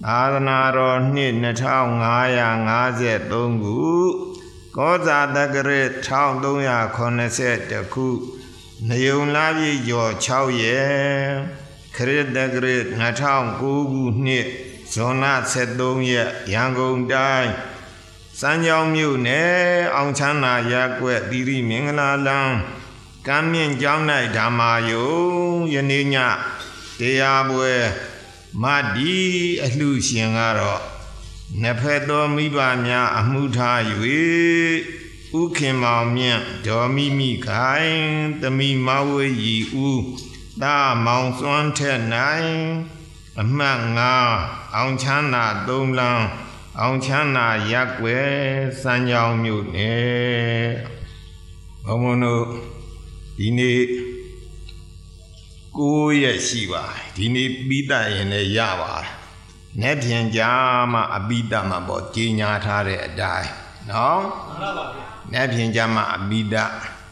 သာသနာတော်နှစ်2553ခုကောဇာတက္ကရာ1380ခုနေုံလာပြည့်ကျော်6ရက်ခရစ်တက္ကရာ2009ခုနှစ်ဇွန်လ13ရက်ရန်ကုန်တိုင်းစမ်းချောင်းမြို့နယ်အောင်ချမ်းသာရပ်ကွက်သီရိမင်္ဂလာလမ်းကမ်းမြင့်ကျောင်း၌ဓမ္မာယုံယနေ့ညတရားပွဲမဒီအလှရှင်ကတော့နှစ်ဖက်သောမိဘများအမှုထား၍ဥခင်မောင်မြင့်ဒေါ်မိမိခိုင်သမီးမဝေရီဦးတာမောင်စွမ်းထက်နိုင်အမှတ်9အောင်ချမ်းသာ3လမ်းအောင်ချမ်းသာရပ်ကွယ်စမ်းချောင်းမြို့နယ်ဘုံဘုံတို့ဒီနေ့9ရက်ရှိပါဒီနေ့ပြီးတတ်ရင်လည်းရပါတယ်။နေ့ပြန်ကြမှာအပိတမှာပေါ့ကြီးညာထားတဲ့အတိုင်းနော်မှန်ပါပါဗျာ။နေ့ပြန်ကြမှာအပိတ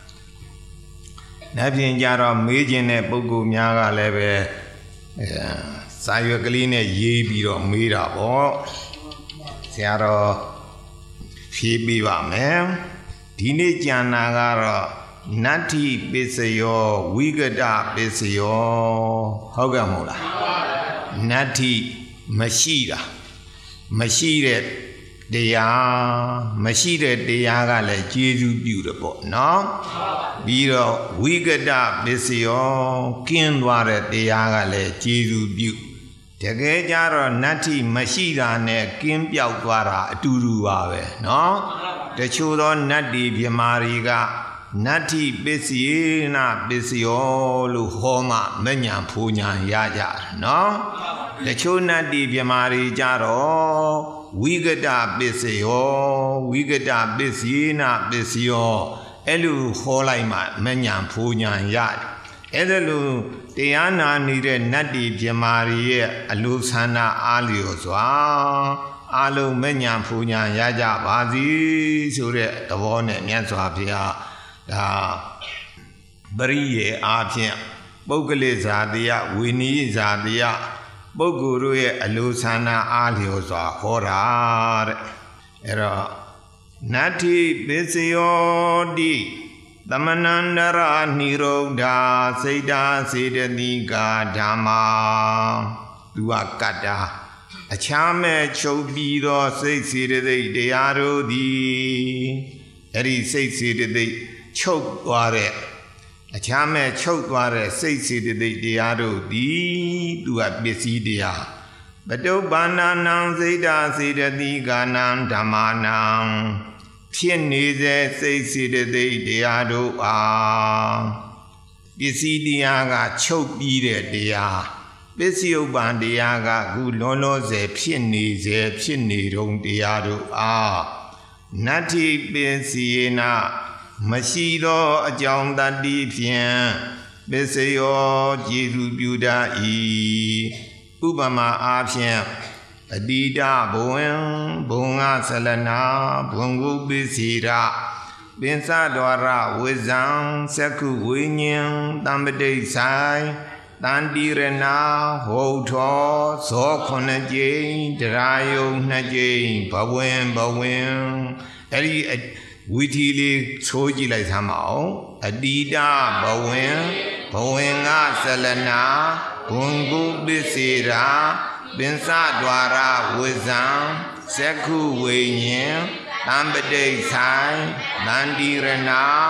နေ့ပြန်ကြတော့မေးခြင်းတဲ့ပုဂ္ဂိုလ်များကလည်းပဲစာရွက်ကလေးနဲ့ရေးပြီးတော့မေးတာပေါ့ဆရာတော်ဖြေပေးပါမယ်ဒီနေ့ကျန်တာကတော့နတ္ထိပစ္စယောဝိကတပစ္စယောဟုတ်ကဲ့မဟုတ်လားနတ္ထိမရှိတာမရှိတဲ့တရားမရှိတဲ့တရားကလည်းကျေးဇူးပြုတယ်ပေါ့နော်ပြီးတော့ဝိကတပစ္စယောကင်းသွားတဲ့တရားကလည်းကျေးဇူးပြုတကယ်ကြတော့နတ္ထိမရှိတာနဲ့ကင်းပြောက်သွားတာအတူတူပါပဲနော်တချို့သောနတ္တိပြမာတွေကနတ္ထိပစ္စယေနပစ္စယောလို့ဟောမှမဉ္ဇဉ်ဖူညာရကြတယ်နော်တချို့နတ္တိပြမာတွေကြတော့ဝိကတပစ္စယောဝိကတပစ္စယေနပစ္စယောအဲ့လိုဟောလိုက်မှမဉ္ဇဉ်ဖူညာရတယ်အဲ့ဒါလို့တရားနာနေတဲ့နတ္တိပြမာတွေရဲ့အလိုဆန္ဒအားလျော်စွာအလုံးမဉ္ဇဉ်ဖူညာရကြပါစီဆိုတဲ့သဘောနဲ့မြတ်စွာဘုရားဒါပရိယေအားဖြင့်ပုဂ္ဂလိဇာတိယဝိနည်းဇာတိယပုဂ္ဂိုလ်တို့ရဲ့အလိုဆန္ဒအားလျော်စွာဟောတာတဲ့အဲ့တော့နတ္ထိပစ္စယောတိသမဏန္တရနိရောဓစိတ်တာစေတသိကာဓမ္မာသူကကတ္တာအချမ်းမဲ့ချုပ်ပြီးသောစိတ်စေတသိက်တရားတို့သည်အဲ့ဒီစိတ်စေတသိက်ချုပ်သွားတဲ့အချမ်းမဲ့ချုပ်သွားတဲ့စိတ်စေတသိက်တရားတို့သည်သူကပစ္စည်းတရားပတုပ္ပန္နာနံစိတ်တာစေတသိကာနံဓမ္မာနံဖြစ်နေစေစိတ်စေတသိက်တရားတို့အားပစ္စည်းတရားကချုပ်ပြီးတဲ့တရားပစ္စည်းဥပ္ပန်တရားကခုလောလောဆယ်ဖြစ်နေစေဖြစ်နေတုံးတရားတို့အားနတ္ထိပစ္စယေနမရှိသောအကြောင်းတတ္တိဖြင့်ပစ္စယောကျေစုပြုတတ်၏ဥပမာအားဖြင့်အတိတဘဝင်ဘုံငါဆလနာဘုံကုပစ္စေရပင်စဒွာရဝိဇံသက္ခုဝိညာဉ်တံပတိဆိုင်တန်တိရဏဟုတ်ထောဇော9ကြိမ်တရားယုံ2ကြိမ်ဘဝင်အဲ့ဒီဝီထီလေးချိုးကြည့်လိုက်သမ်းပါအောင်အတိတဘဝင်ငါဆလနာဘုံကုပစ္စေရာပင်စဒွာရဝိဇံသက္ခုဝိညာဉ်တံပတိဆိုင်တန်တိရဏ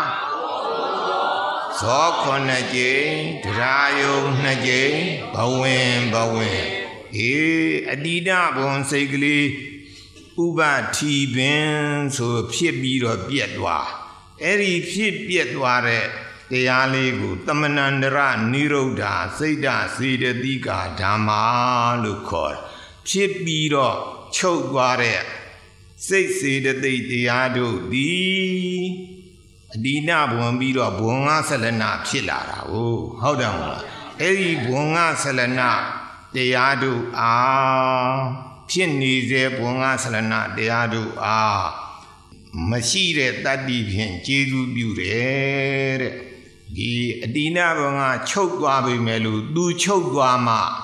ဇော9ကြိမ်တရားယုံ2ကြိမ်ဘဝင်အတိတဘုံစိတ်ကလေးဥပထီပင်ဆိုဖြစ်ပြီးတော့ပြက်သွားအဲ့ဒီဖြစ်ပြက်သွားတဲ့တရားလေးကိုသမဏန္တရနိရောဓစိတ်ဓာစေတသိကာဓမ္မာလို့ခေါ်ဖြစ်ပြီးတော့ချုပ်သွားတဲ့စိတ်စေတသိက်တရားတို့သည်အဒီနဘွန်ပြီးတော့ဘွန်ငါဆလနာဖြစ်လာတာဟုတ်တယ်မဟုတ်လားအဲ့ဒီဘွန်ငါဆလနာတရားတို့အားဖြစ်နေစေဘုံငါဆလနာတရားတို့အားမရှိတဲ့တတ္တိဖြင့်ကျေးဇူးပြုတယ်တဲ့ဒီအတိနာဘုံကချုပ်သွားပြီမဲ့လို့သူချုပ်သွားမှ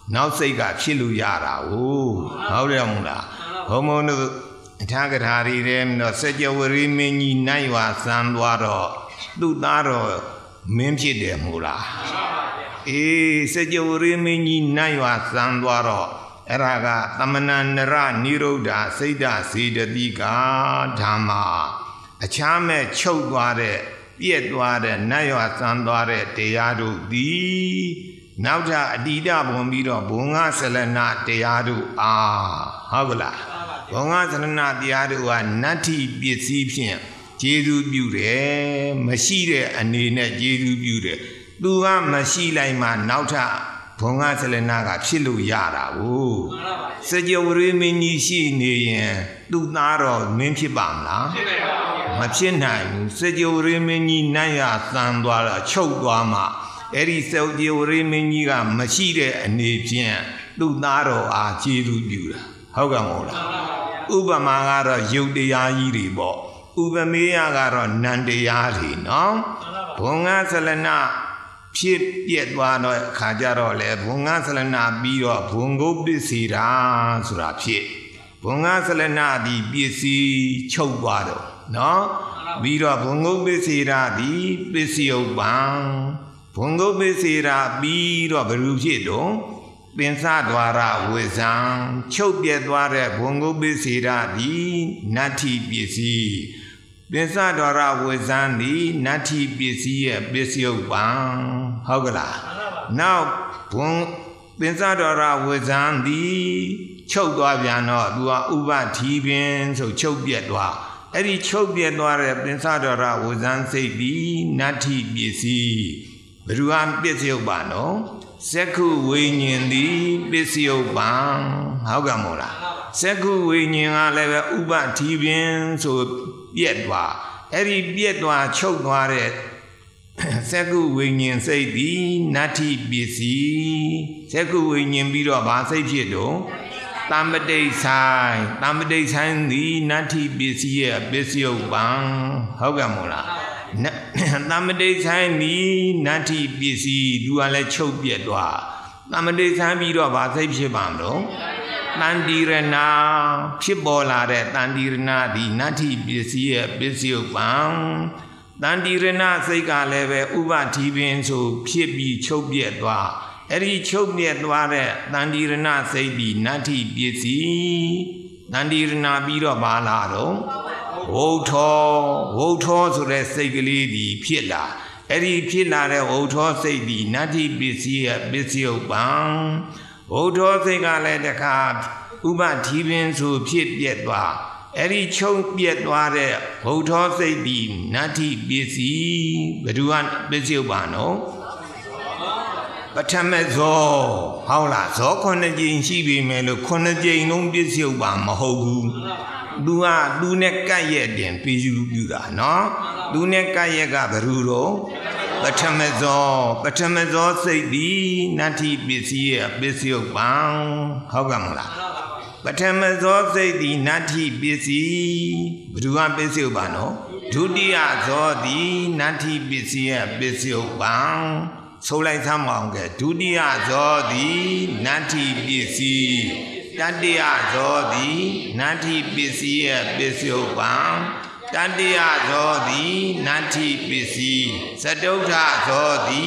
နောက်စိတ်ကဖြစ်လို့ရတာဟုတ်တယ်မို့လားဘုံဘုံတို့အထာကထာတွေထဲမှာစัจ java ရိမင်းကြီးနိုင်ဝါစံသွားတော့သူ့သားတော်မင်းဖြစ်တယ်မို့လားအေးစัจ java ရိမင်းကြီးနိုင်ဝါစံသွားတော့အဲ့ဒါကသမဏနရနိရုဒ္ဓစိတ်ဓာစေတသိကဓမ္မအခြားမဲ့ချုပ်သွားတဲ့ပြည့်သွားတဲ့နတ်ရွာစံသွားတဲ့တရားတို့သည်နောက်ထပ်အတိဒပုံပြီးတော့ဘုံငါဆလနာတရားတို့ဟုတ်ကလားဘုံငါဆလနာတရားတို့ကနတ္ထိပစ္စည်းဖြင့်ကျေစုပြုတယ်မရှိတဲ့အနေနဲ့ကျေစုပြုတယ်သူကမရှိလိုက်မှနောက်ထပ်ဘုံငါဆလနာကဖြစ်လို့ရတာကိုစัจ java ရိမင်းကြီးရှိနေရင်သူ့သားတော်မင်းဖြစ်ပါမလားမဖြစ်နိုင်ဘူးစัจ java ရိမင်းကြီးနိုင်ရသံသွားတော့ချုပ်သွားမှအဲ့ဒီစัจ java ရိမင်းကြီးကမရှိတဲ့အနေဖြင့်သူ့သားတော်အားကျေးဇူးပြုတာဟုတ်ကဲ့မို့လားဥပမာကတော့ယုတ်တရားကြီးတွေပေါ့ဥပမေယကတော့နန္တရားတွေနော်ဘုံငါဆလနာဖြစ်ပြက်သွားတော့ခါကြတော့လေဘုံငါဆလနာပြီးတော့ဘုံကုတ်ပစ္စေတာဆိုတာဖြစ်ဘုံငါဆလနာဒီပစ္စည်းချုပ်သွားတော့နော်ပြီးတော့ဘုံကုတ်ပစ္စေတာဒီပစ္စယုပ္ပံဘုံကုတ်ပစ္စေတာပြီးတော့ဘယ်လိုဖြစ်တော့ပင်စဒွါရဝိဇံချုပ်ပြက်သွားတဲ့ဘုံကုတ်ပစ္စေတာဒီနတ္ထိပစ္စည်းပင်စဒွါရဝိဇံဒီနတ္ထိပစ္စည်းရဲ့ပစ္စယုပ္ပံဟုတ်ကလားနောက်ဘုံပင်စဒွါရဝိဇံဒီချုပ်သွားပြန်တော့သူကဥပထီပင်ဆိုချုပ်ပြက်သွားအဲ့ဒီချုပ်ပြက်သွားတဲ့ပင်စဒွါရဝိဇံစိတ်ဒီနတ္ထိပစ္စည်းဘယ်သူကပစ္စယုပ္ပံနော်စက္ခုဝိညာဉ်သည်ပစ္စယုပ္ပံဟုတ်ကဲ့မို့လားစက္ခုဝိညာဉ်ကလည်းပဲဥပထီပင်ဆိုပြက်သွားအဲ့ဒီပြက်သွားချုပ်သွားတဲ့စက္ခုဝိညာဉ်စိတ်သည်နတ္ထိပစ္စည်းစက္ခုဝိညာဉ်ပြီးတော့ဗာစိတ်ဖြစ်တော့တမ္ပတိဆိုင်တမ္ပတိဆိုင်သည်နတ္ထိပစ္စည်းရဲ့ပစ္စယုပ္ပံဟုတ်ကဲ့မို့လားတမ္ပတိဆိုင်သည်နတ္ထိပစ္စည်းသူကလည်းချုပ်ပြက်သွားတမ္ပတိဆိုင်ပြီးတော့ဗာစိတ်ဖြစ်ပါမလို့တန်တိရဏဖြစ်ပေါ်လာတဲ့တန်တိရဏဒီနတ္ထိပစ္စည်းရဲ့ပစ္စယုပ္ပံတန်တိရဏစိတ်ကလည်းပဲဥပထီပင်ဆိုဖြစ်ပြီးချုပ်ပြက်သွားအဲ့ဒီချုပ်ပြက်သွားတဲ့တန်တိရဏစိတ်ဒီနတ္ထိပစ္စည်းတန်တိရဏပြီးတော့ဘာလာတော့ဝုထောဆိုတဲ့စိတ်ကလေးဒီဖြစ်လာအဲ့ဒီဖြစ်လာတဲ့ဝုထောစိတ်ဒီနတ္ထိပစ္စည်းရဲ့ပစ္စယုပ္ပံဝုထောစိတ်ကလည်းတခါဥပထီပင်ဆိုဖြစ်ပြက်သွားအဲ့ဒီချုပ်ပြက်သွားတဲ့ဝုထောစိတ်ဒီနတ္ထိပစ္စည်းဘယ်သူကပစ္စယုပ္ပံနော်ပထမဇောဟုတ်လားဇော9ကြိမ်ရှိပြီမယ်လို့9ကြိမ်လုံးပစ္စယုပ္ပံမဟုတ်ဘူးသူကသူနဲ့ကပ်ရဲ့တင်ပြီးယူပြတာနော်သူနဲ့ကပ်ရက်ကဘယ်သူတော့ပထမဇောစိတ်ဒီနတ္ထိပစ္စည်းရဲ့ပစ္စယုပ္ပံဟုတ်ကဲ့မလားပထမဇောစိတ်ဒီနတ္ထိပစ္စည်းဘယ်သူကပစ္စယုပ္ပံနော်ဒုတိယဇောဒီနတ္ထိပစ္စည်းရဲ့ပစ္စယုပ္ပံဆိုလိုက်သမ်းအောင်ကဲဒုတိယဇောဒီနတ္ထိပစ္စည်းတတိယဇောတိနတ္ထိပစ္စည်းရဲ့ပစ္စယုပ္ပံတတိယဇောတိနတ္ထိပစ္စည်းသတုဋ္ဌဇောတိ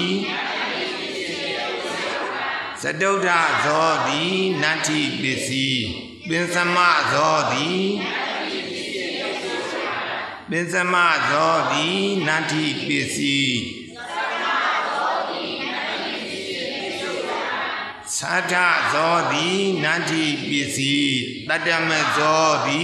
သတုဋ္ဌဇောတိနတ္ထိပစ္စည်းပင်စမဇောတိပင်စမဇောတိနတ္ထိပစ္စည်းသတ္တဇောတိနတ္ထိပစ္စည်းတတ္တမဇောတိ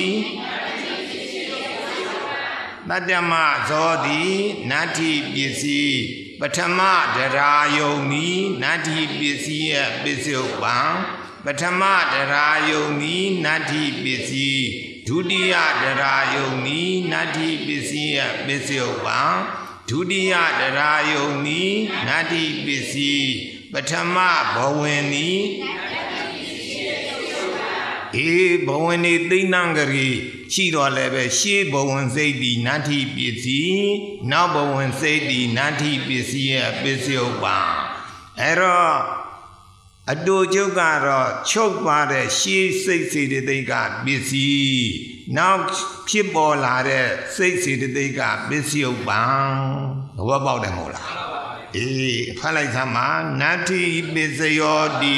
တတ္တမဇောတိနတ္ထိပစ္စည်းပထမဒရာယုံဤနတ္ထိပစ္စည်းရဲ့ပစ္စယုပ္ပံပထမဒရာယုံဤနတ္ထိပစ္စည်းဒုတိယဒရာယုံဤနတ္ထိပစ္စည်းရဲ့ပစ္စယုပ္ပံဒုတိယဒရာယုံဤနတ္ထိပစ္စည်းပထမဘဝင်ဤဘဝင်ဤသိဏံဂရီရှိတော်လည်းပဲရှေးဘဝင်စိတ်ဒီနတ္ထိပစ္စည်းနောက်ဘဝင်စိတ်ဒီနတ္ထိပစ္စည်းရဲ့ပစ္စယုပ္ပံအဲ့တော့အတူချုပ်ကတော့ချုပ်သွားတဲ့ရှေးစိတ်စေတသိက်ကပစ္စည်းနောက်ဖြစ်ပေါ်လာတဲ့စိတ်စေတသိက်ကပစ္စည်းဥပ္ပံသဘောပေါက်တယ်မဟုတ်လားအေးဖတ်လိုက်သမှာနတ္ထိပစ္စယောတိ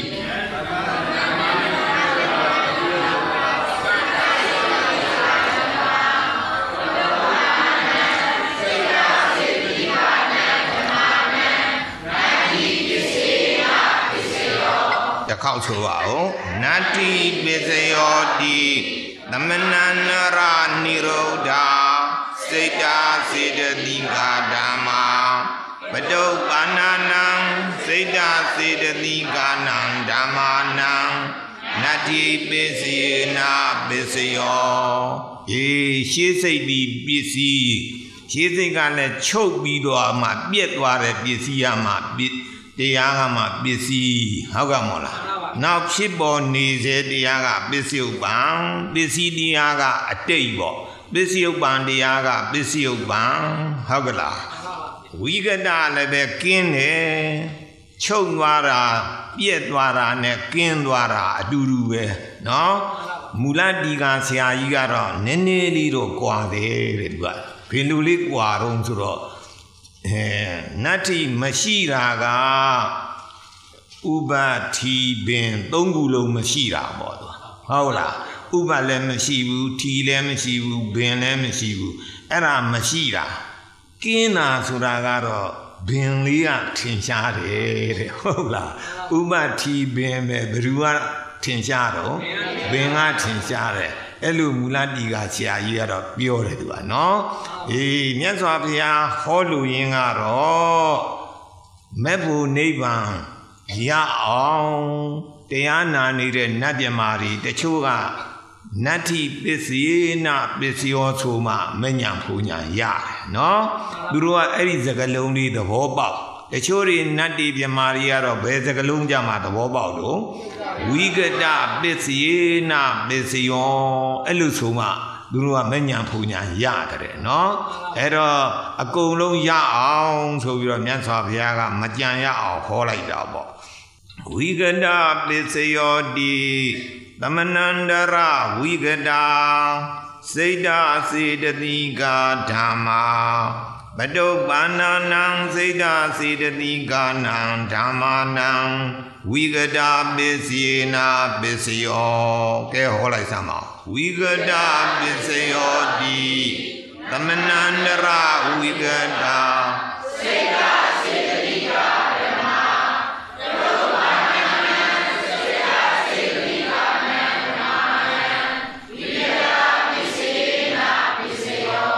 ခောက်ဆိုပါဦးနတ္တိပစ္စယောတိသမဏနရနိရောဓစေတာစေတတိကာဓမ္မာပတုပ္ပန္နနံစေတာစေတတိကာနံဓမ္မာနံနတ္တိပစ္စယေနပစ္စယောရှေးစိတ်ဒီပစ္စည်းရှေးစိတ်ကလည်းချုပ်ပြီးတော့မှပြက်သွားတဲ့ပစ္စည်းရမှတရားကမှပစ္စည်းဟုတ်ကဲ့မို့လားနောက်ဖြစ်ပေါ်နေစေတရားကပစ္စည်းဥပ္ပံပစ္စည်းတရားကအတိတ်ပေါ့ပစ္စည်းဥပ္ပံတရားကပစ္စည်းဥပ္ပံဟုတ်ကလားဝိကတလည်းပဲကင်းတယ်ချုပ်သွားတာပြက်သွားတာနဲ့ကင်းသွားတာအတူတူပဲနော်မူလတီကဆရာကြီးကတော့နည်းနည်းလေးတော့ကွာတယ်တဲ့သူကဘယ်လိုလေးကွာတော့ဆိုတော့နတ္ထိမရှိတာကဥပထီပင်သုံးခုလုံးမရှိတာပေါ့သူဟုတ်လားဥပလည်းမရှိဘူးထီလည်းမရှိဘူးပင်လည်းမရှိဘူးအဲ့ဒါမရှိတာကင်းတာဆိုတာကတော့ပင်လေးကထင်ရှားတယ်တဲ့ဟုတ်လားဥပထီပင်ပဲဘယ်သူကထင်ရှားတော့ပင်ကထင်ရှားတယ်အဲ့လိုမူလတီကဆရာကြီးကတော့ပြောတယ်သူကနော်မြတ်စွာဘုရားဟောလူရင်းကတော့မဲ့ဖို့နိဗ္ဗာန်ရအောင်တရားနာနေတဲ့နတ်မြမာတွေတချို့ကနတ္ထိပစ္စယေနပစ္စယောဆိုမှမဉ္ဇဉ်ဖူညာရတယ်နော်သူတို့ကအဲ့ဒီစကားလုံးလေးသဘောပေါက်တချို့တွေနတ်တိမြမာတွေကတော့ဘယ်စကားလုံးကြမှာသဘောပေါက်လို့ဝိကတပစ္စယေနပစ္စယောအဲ့လိုဆိုမှသူတို့ကမဉ္ဇဉ်ဖူညာရတယ်နော်အဲ့တော့အကုန်လုံးရအောင်ဆိုပြီးတော့မြတ်စွာဘုရားကမကြံရအောင်ဟောလိုက်တာပေါ့ဝိကတပစ္စယောတိသမဏန္တရဝိကတာစေတာစေတတိကာဓမ္မာပတုပ္ပန္နနံစေတာစေတတိကာနံဓမ္မာနံဝိကတာပစ္စယေနပစ္စယောကဲဟောလိုက်စမ်းပါဝိကတာပစ္စယောတိသမဏန္တရဝိကတာစေတာစေတတိကာဓမ္မာပတုပ္ပန္နနံစေတာစေတတိကာနံဓမ္မာနံဝိကတာပစ္စယေနပစ္စယော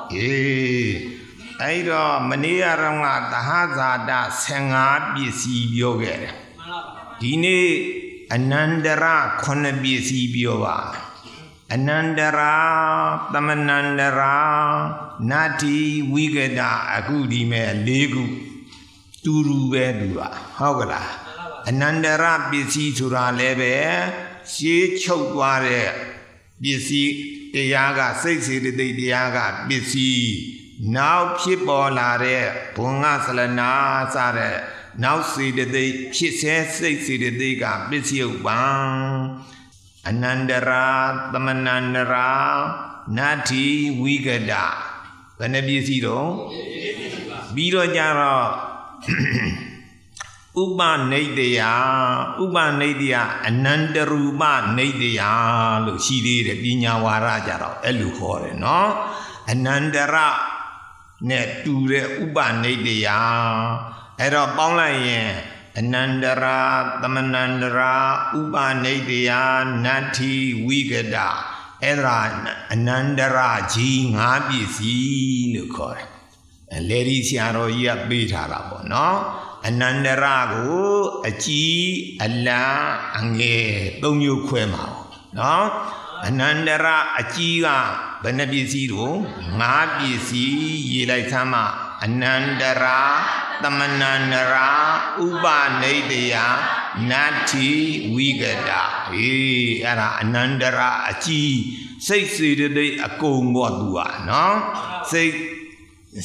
အဲ့တော့မနေ့ကတော့သဟဇာတ15ပစ္စည်းပြောခဲ့တယ်ဒီနေ့အနန္တရ9ပစ္စည်းပြောပါအနန္တရာသမဏန္တရာနတ္ထိဝိကတအခုဒီမဲ့4ခုတူတူပဲတူပါဟုတ်ကလားအနန္တရပစ္စည်းဆိုတာလည်းပဲရှေးချုပ်သွားတဲ့ပစ္စည်းတရားကစိတ်စေတသိက်တရားကပစ္စည်းနောက်ဖြစ်ပေါ်လာတဲ့ဘုံငါဆလနာစတဲ့နောက်စေတသိက်ဖြစ်စေစိတ်စေတသိက်ကပစ္စည်းဥပ္ပံအနန္တရာသမဏန္တရာနတ္ထိဝိကတဘယ်နှပစ္စည်းတော့ပြီးတော့ကြတော့ဥပနိဒယအနန္တရူပနိဒယလို့ရှိသေးတယ်ပညာဝါဒကြတော့အဲ့လိုခေါ်တယ်နော်အနန္တရနဲ့တူတဲ့ဥပနိဒယအဲ့တော့ပေါင်းလိုက်ရင်အနန္တရာသမဏန္တရာဥပနိဒယနတ္ထိဝိကတအဲ့ဒါအနန္တရာကြီး5ပစ္စည်းလို့ခေါ်တယ်လေဒီဆရာတော်ကြီးကပေးထားတာပေါ့နော်အနန္တရာကိုအကြီးအလတ်အငယ်3မျိုးခွဲမှာပေါ့နော်အနန္တရာအကြီးကဘယ်နှပစ္စည်းတော့5ပစ္စည်းရေးလိုက်သမ်းမှအနန္တရာသမဏန္တရာဥပနိဒယနတ္ထိဝိကတအဲ့ဒါအနန္တရာအကြီးစိတ်စေတသိက်အကုန်ပေါ့သူကနော်စိတ်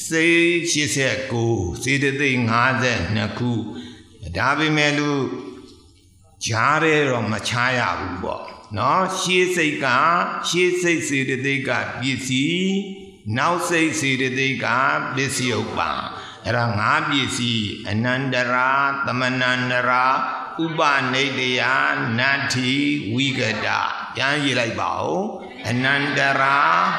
89စေတသိက်52ခုဒါပေမဲ့လို့ကြားရဲတော့မချရဘူးပေါ့နော်ရှေးစိတ်စေတသိက်ကပစ္စည်းနောက်စိတ်စေတသိက်ကပစ္စည်းဥပ္ပါအဲ့ဒါ၅ပစ္စည်းအနန္တရာသမဏန္တရာဥပနိဒယနတ္ထိဝိကတပြန်ရေးလိုက်ပါဦးအနန္တရာ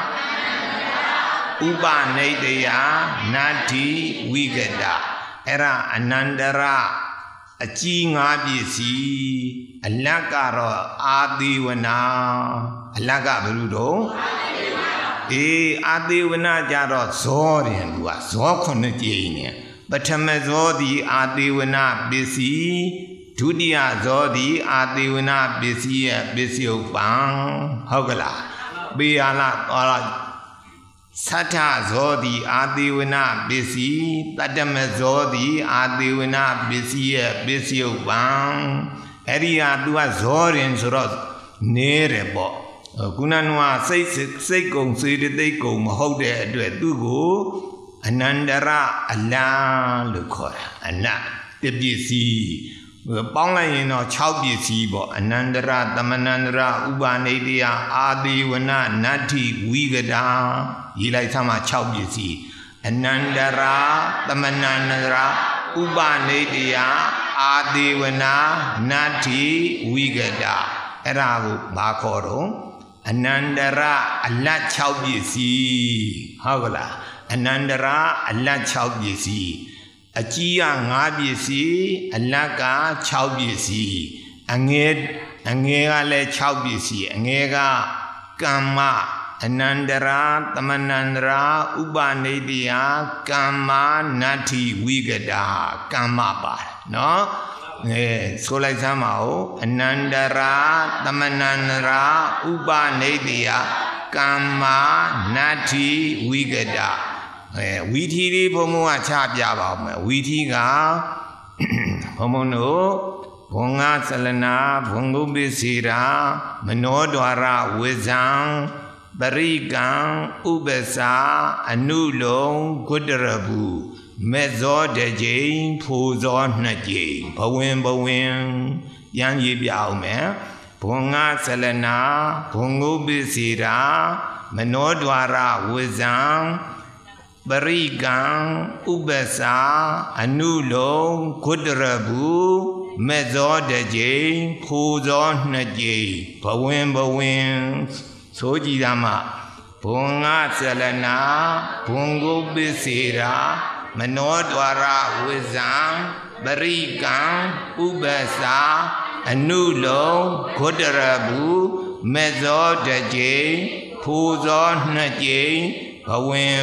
ဥပနိဒယနတ္ထိဝိကတအဲ့ဒါအနန္တရာအကြီး၅ပစ္စည်းအလတ်ကတော့အာတိဝနာအလတ်ကဘယ်လိုတော့အာတိဝနာကြတော့ဇောတယ်သူကဇော9ကြိမ်နဲ့ပထမဇောသည်အာတိဝနာပစ္စည်းဒုတိယဇောသည်အာတိဝနာပစ္စည်းရဲ့ပစ္စည်းဥပ္ပံဟုတ်ကလားပေရလာတော်သတ္ထဇောသည်အာတိဝနာပစ္စည်းတတ္တမဇောသည်အာတိဝနာပစ္စည်းရဲ့ပစ္စည်းဥပ္ပံအဲ့ဒီဟာသူကဇောရင်ဆိုတော့နေတယ်ပေါ့ခုနကစိတ်ကုံစေတသိက်ကုံမဟုတ်တဲ့အတွက်သူ့ကိုအနန္တရအလံလို့ခေါ်တာအနတ်တပစ္စည်းပေါင်းလိုက်ရင်တော့6ပစ္စည်းပေါ့အနန္တရသမဏန္တရဥပနိဒယအာတိဝနနတ္ထိဝိကတာရေးလိုက်သမှာ6ပစ္စည်းအနန္တရသမဏန္တရဥပနိဒယအာတိဝနနတ္ထိဝိကတာအဲ့ဒါကိုဘာခေါ်တော့အနန္တရအလတ်6ပစ္စည်းဟုတ်ကလားအနန္တရအလတ်6ပစ္စည်းအကြီးက5ပစ္စည်းအလတ်က6ပစ္စည်းအငယ်ကလည်း6ပစ္စည်းအငယ်ကကမ္မအနန္တရာသမဏန္တရာဥပနိဒယကမ္မနတ္ထိဝိကတာကမ္မပါတယ်နော်ဆိုလိုက်စမ်းပါဦးအနန္တရာသမဏန္တရာဥပနိဒယကမ္မနတ္ထိဝိကတာဝီထီလေးဘုံဘုံကချပြပါဦးမယ်ဝီထီကဘုံဘုံတို့ဘုံငါသလနာဘုံဂုပ္ပစေရာမနောဒွါရဝိဇံပရိကံဥပ္ပစာအနုလုံဂုတရဘူးမေဇောတကြိမ်ဖိုဇော2ကြိမ်ဘဝင်ပြန်ရေးပြအောင်မယ်ဘုံငါသလနာဘုံဂုပ္ပစေရာမနောဒွါရဝိဇံပရိကံဥပ္ပစာအနုလုံဂုတရဘူးမေဇောတကြိမ်ဖိုဇော2ကြိမ်ဘဝင်ဆိုကြည်သာမဘုံငါသလနာဘုံဂုပ္ပစေရာမနောဒွါရဝိဇံပရိကံဥပ္ပစာအနုလုံဂုတရဘူးမေဇောတကြိမ်ဖိုဇော2ကြိမ်ဘဝင်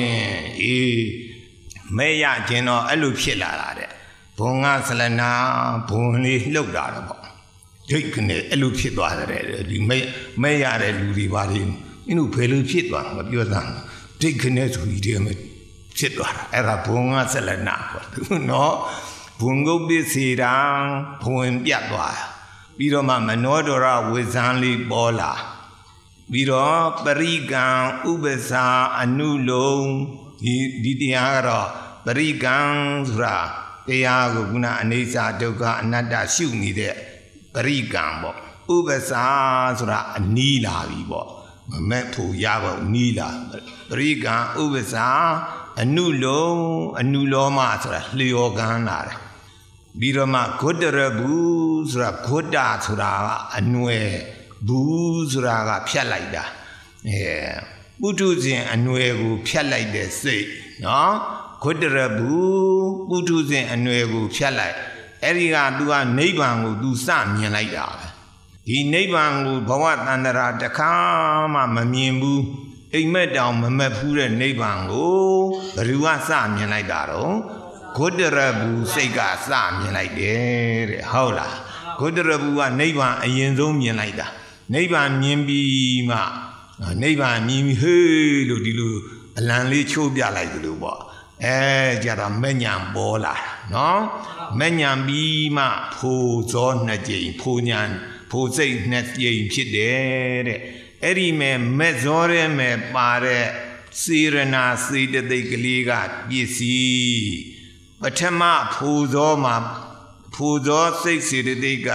မဲရခြင်းတော့အဲ့လိုဖြစ်လာတာတဲ့ဘုံငါသလနာဘုံလေးလှုပ်တာတော့ပေါ့ဒိတ်ကနေအဲ့လိုဖြစ်သွားတယ်ဒီမဲရတဲ့လူတွေပါလိမ့်အင်းတို့ဘယ်လိုဖြစ်သွားမပြောသမ်းဒိတ်ကနေဆိုပြီးတည်းမဖြစ်သွားတာအဲ့ဒါဘုံငါသလနာပေါ့နော်ဘုံဂုပ္ပစေရာဘဝင်ပြတ်သွားပြီးတော့မှမနောဒရဝိဇံလေးပေါ်လာပြီးတော့ပရိကံဥပ္ပစာအနုလုံဒီတရားကတော့ပရိကံဆိုတာတရားကိုခုနအနေစာဒုက္ခအနတ္တရှုနေတဲ့ပရိကံပေါ့ဥပ္ပစာဆိုတာအနီးလာပြီပေါ့မမက်ဖို့ရဖို့နီးလာပရိကံဥပ္ပစာအနုလောမဆိုတာလျော်ကန်းလာတယ်ပြီးတော့မှဂုတရဘူးဆိုတာဂုတ္တဆိုတာကအနွယ်ဘူးဆိုတာကဖြတ်လိုက်တာပုထုဇဉ်အနွယ်ကိုဖြတ်လိုက်တဲ့စိတ်နော်ဂုတရဘူးပုထုဇဉ်အနွယ်ကိုဖြတ်လိုက်အဲ့ဒီက तू ကနိဗ္ဗာန်ကို तू စမြင်လိုက်တာပဲဒီနိဗ္ဗာန်ကိုဘဝတန္တရာတခါမှမမြင်ဘူးအိမ်မက်တောင်မမက်ဖူးတဲ့နိဗ္ဗာန်ကိုဘယ်သူကစမြင်လိုက်တာတော့ဂုတရဘူးစိတ်ကစမြင်လိုက်တယ်တဲ့ဟုတ်လားဂုတရဘူးကနိဗ္ဗာန်အရင်ဆုံးမြင်လိုက်တာနိဗ္ဗာန်မြင်ပြီးမှနိဗ္ဗာန်မြင်ဟေးလို့ဒီလိုအလံလေးချိုးပြလိုက်သလိုပေါ့ကြတော့မညံပေါ်လာနော်မညံပြီးမှဖိုဇော2ကြိမ်ဖိုစိတ်2ကြိမ်ဖြစ်တယ်တဲ့အဲ့ဒီမဲ့မက်ဇောရဲမဲ့ပါတဲ့စေရနာစေတသိက်ကလေးကပစ္စည်းပထမဖိုဇောမှာဖဖူဇောစိတ်စေတသိက်က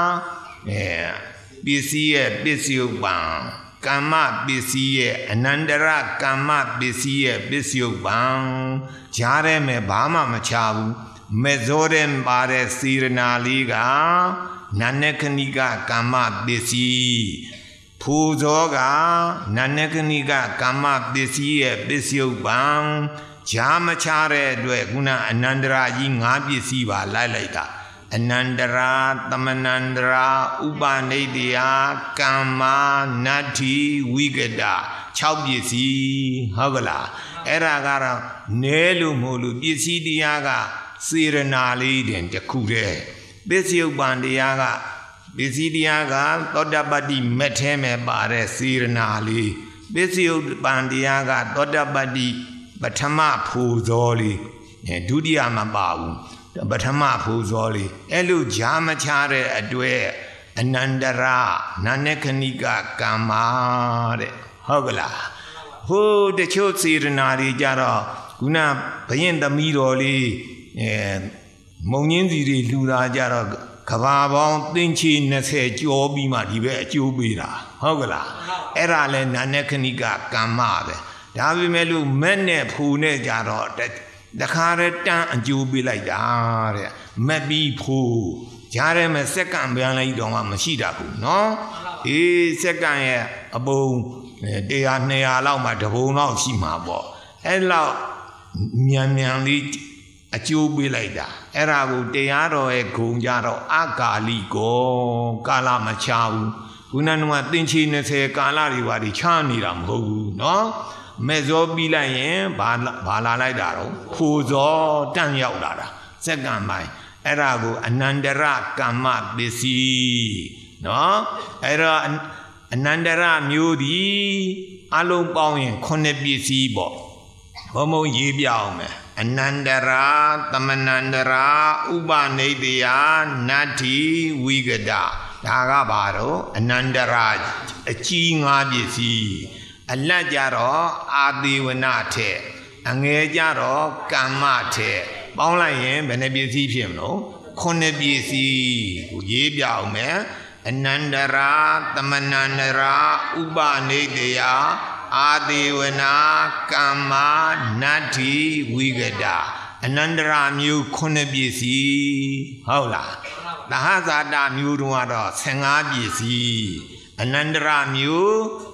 ပစ္စည်းရဲ့ပစ္စယုပ္ပံကမ္မပစ္စည်းရဲ့အနန္တရကမ္မပစ္စည်းရဲ့ပစ္စယုပ္ပံကြားရဲမဲ့ဘာမှမချဘူးမေဇောတဲ့ပါတဲ့စေရနာလေးကနာနခဏိကကမ္မပစ္စည်းဖူဇောကနာနခဏိကကမ္မပစ္စည်းရဲ့ပစ္စယုပ္ပံကြားမချတဲ့အတွက်ခုနအနန္တရာကြီး၅ပစ္စည်းပါလိုက်တာအနန္တရာသမဏန္တရာဥပနိဒယကမ္မာနတ္ထိဝိကတ6ပစ္စည်းဟုတ်ကလားအဲ့ဒါကတော့နဲလို့မဟုတ်လို့ပစ္စည်းတရားကစေရနာလေးတင်တစ်ခုတည်းပစ္စယုပ္ပံတရားကပစ္စည်းတရားကသောတပတ္တိမက်ထဲမှာပါတဲ့စေရနာလေးပစ္စယုပ္ပံတရားကသောတပတ္တိပထမဖူဇောလေးဒုတိယမပါဘူးပထမဖူဇောလေးအဲ့လိုဂျာမချတဲ့အတွက်အနန္တရာနာနခဏိကကမ္မာတဲ့ဟုတ်ကလားဟိုတချို့စေရနာတွေကြတော့ခုနဘယင်သမီးတော်လေးမုံငင်းစီတွေလှူတာကြတော့ကဘာပေါင်းသင်္ချီ20ကျော်ပြီးမှဒီပဲအကျိုးပေးတာဟုတ်ကလားအဲ့ဒါလဲနာနခဏိကကမ္မာပဲဒါပေမဲ့လို့မက်နဲ့ဖူနဲ့ကြတော့တခါရဲတန်းအကျိုးပေးလိုက်တာတဲ့မက်ပြီးဖူကြားထဲမှာစက္ကန့်ပြန်လိုက်တော့မှမရှိတာဘူးနော်အေးစက္ကန့်ရဲ့အပုံ100 200လောက်မှတပုံလောက်ရှိမှာပေါ့အဲ့လောက်မြန်လေးအကျိုးပေးလိုက်တာအဲ့ဒါကိုတရားတော်ရဲ့ဂုံကြတော့အကာလိကောကာလမချဘူးခုနကသင်္ချီ20ကာလတွေပါချနေတာမဟုတ်ဘူးနော်မေဇောပြီးလိုက်ရင်ဘာလာလိုက်တာတော့ဖူဇောတန့်ရောက်လာတာစက္ကန့်ပိုင်းအဲ့ဒါကိုအနန္တရကမ္မပစ္စည်းနော်အဲ့တော့အနန္တရမျိုးဒီအလုံးပေါင်းရင်9ပစ္စည်းပေါ့ဘုံဘုံရေးပြအောင်မယ်အနန္တရာသမဏန္တရာဥပနိဒယနတ္ထိဝိကတဒါကဘာတော့အနန္တရာအကြီး5ပစ္စည်းအလတ်ကြတော့အာသေဝနထဲအငယ်ကြတော့ကမ္မထဲပေါင်းလိုက်ရင်ဘယ်နှပစ္စည်းဖြစ်မလို့9ပစ္စည်းကိုရေးပြအောင်မယ်အနန္တရာသမဏန္တရာဥပနိဒယအာသေဝနာကမ္မာနတ္ထိဝိကတအနန္တရာမျိုး9ပစ္စည်းဟုတ်လားသဟဇာတမျိုးတုန်းကတော့15ပစ္စည်းအနန္တရာမျိုး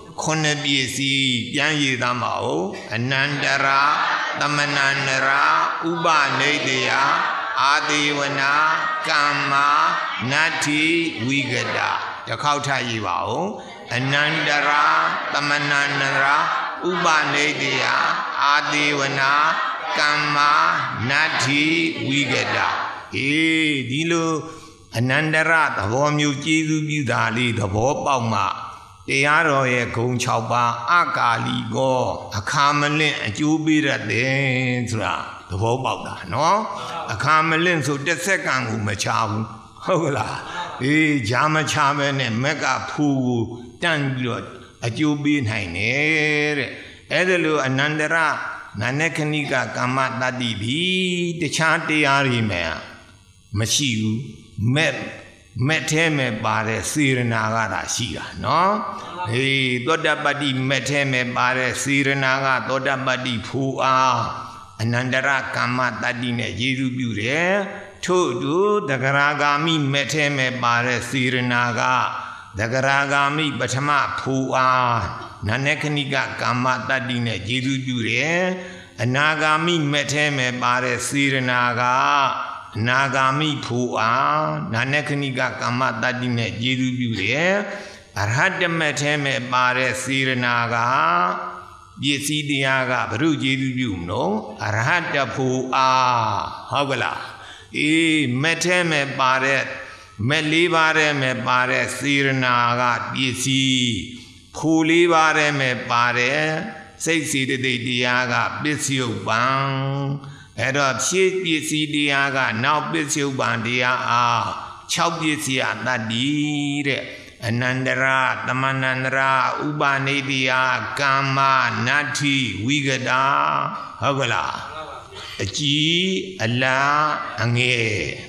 9ပစ္စည်းပြန်ရည်သားမအောင်အနန္တရာသမဏန္တရာဥပနိဒယအာသေဝနာကမ္မာနတ္ထိဝိကတတစ်ခေါက်ထပ်ရေးပါဦးအနန္တရာသမဏန္တရာဥပနိဒယအာသေဝနာကမ္မာနတ္ထိဝိကတဒီလိုအနန္တရသဘောမျိုးကျေးဇူးပြုတာလေးသဘောပေါက်မှတရားတော်ရဲ့ဂုံ6ပါးအကာလီကောအခါမလင့်အကျိုးပေးရတယ်ဆိုတာသဘောပေါက်တာနော်အခါမလင့်ဆိုတစ်စက္ကန့်ကိုမချဘူးဟုတ်ကလားဂျာမချပဲနဲ့မက်ကဖူကိုတန့်ပြီးတော့အကျိုးပေးနိုင်တယ်တဲ့အဲ့ဒါလိုအနန္တရနာနခဏိကကမ္မတတ္တိပြီတခြားတရားတွေမှာမရှိဘူးမက်ထဲမှာပါတဲ့စေရနာကသာရှိတာနော်သောတပတ္တိမက်ထဲမှာပါတဲ့စေရနာကသောတပတ္တိဖူအားအနန္တရကမ္မတတ္တိနဲ့ယေရှုပြုတယ်ထို့သူတဂရဂာမိမက်ထဲမှာပါတဲ့စေရနာကတဂရဂာမိပထမဖူအားနာနခဏိကကမ္မတတ္တိနဲ့ယေရှုပြုတယ်အနာဂာမိမက်ထဲမှာပါတဲ့စေရနာကအနာဂာမိဖူအားနာနခဏိကကမ္မတတ္တိနဲ့ယေရှုပြုတယ်အရဟတမက်ထဲမှာပါတဲ့စေရနာကပစ္စည်းတရားကဘုရုယေရှုပြုမလို့အရဟတဖူအားဟုတ်ကလားမက်ထဲမှာပါတဲ့မက်၄ပါးထဲမှာပါတဲ့စေရနာကပစ္စည်းဖူ၄ပါးထဲမှာပါတဲ့စိတ်စေတသိက်တရားကပစ္စယုပ္ပံအဲ့တော့ဖြည့်ပစ္စည်းတရားကနောက်ပစ္စယုပ္ပံတရားအား6ပစ္စည်းအတ္တိတဲ့အနန္တရာသမဏန္တရာဥပနိဒယကမ္မာနတ္ထိဝိကတဟုတ်ကလားအကြီးအလားအငယ်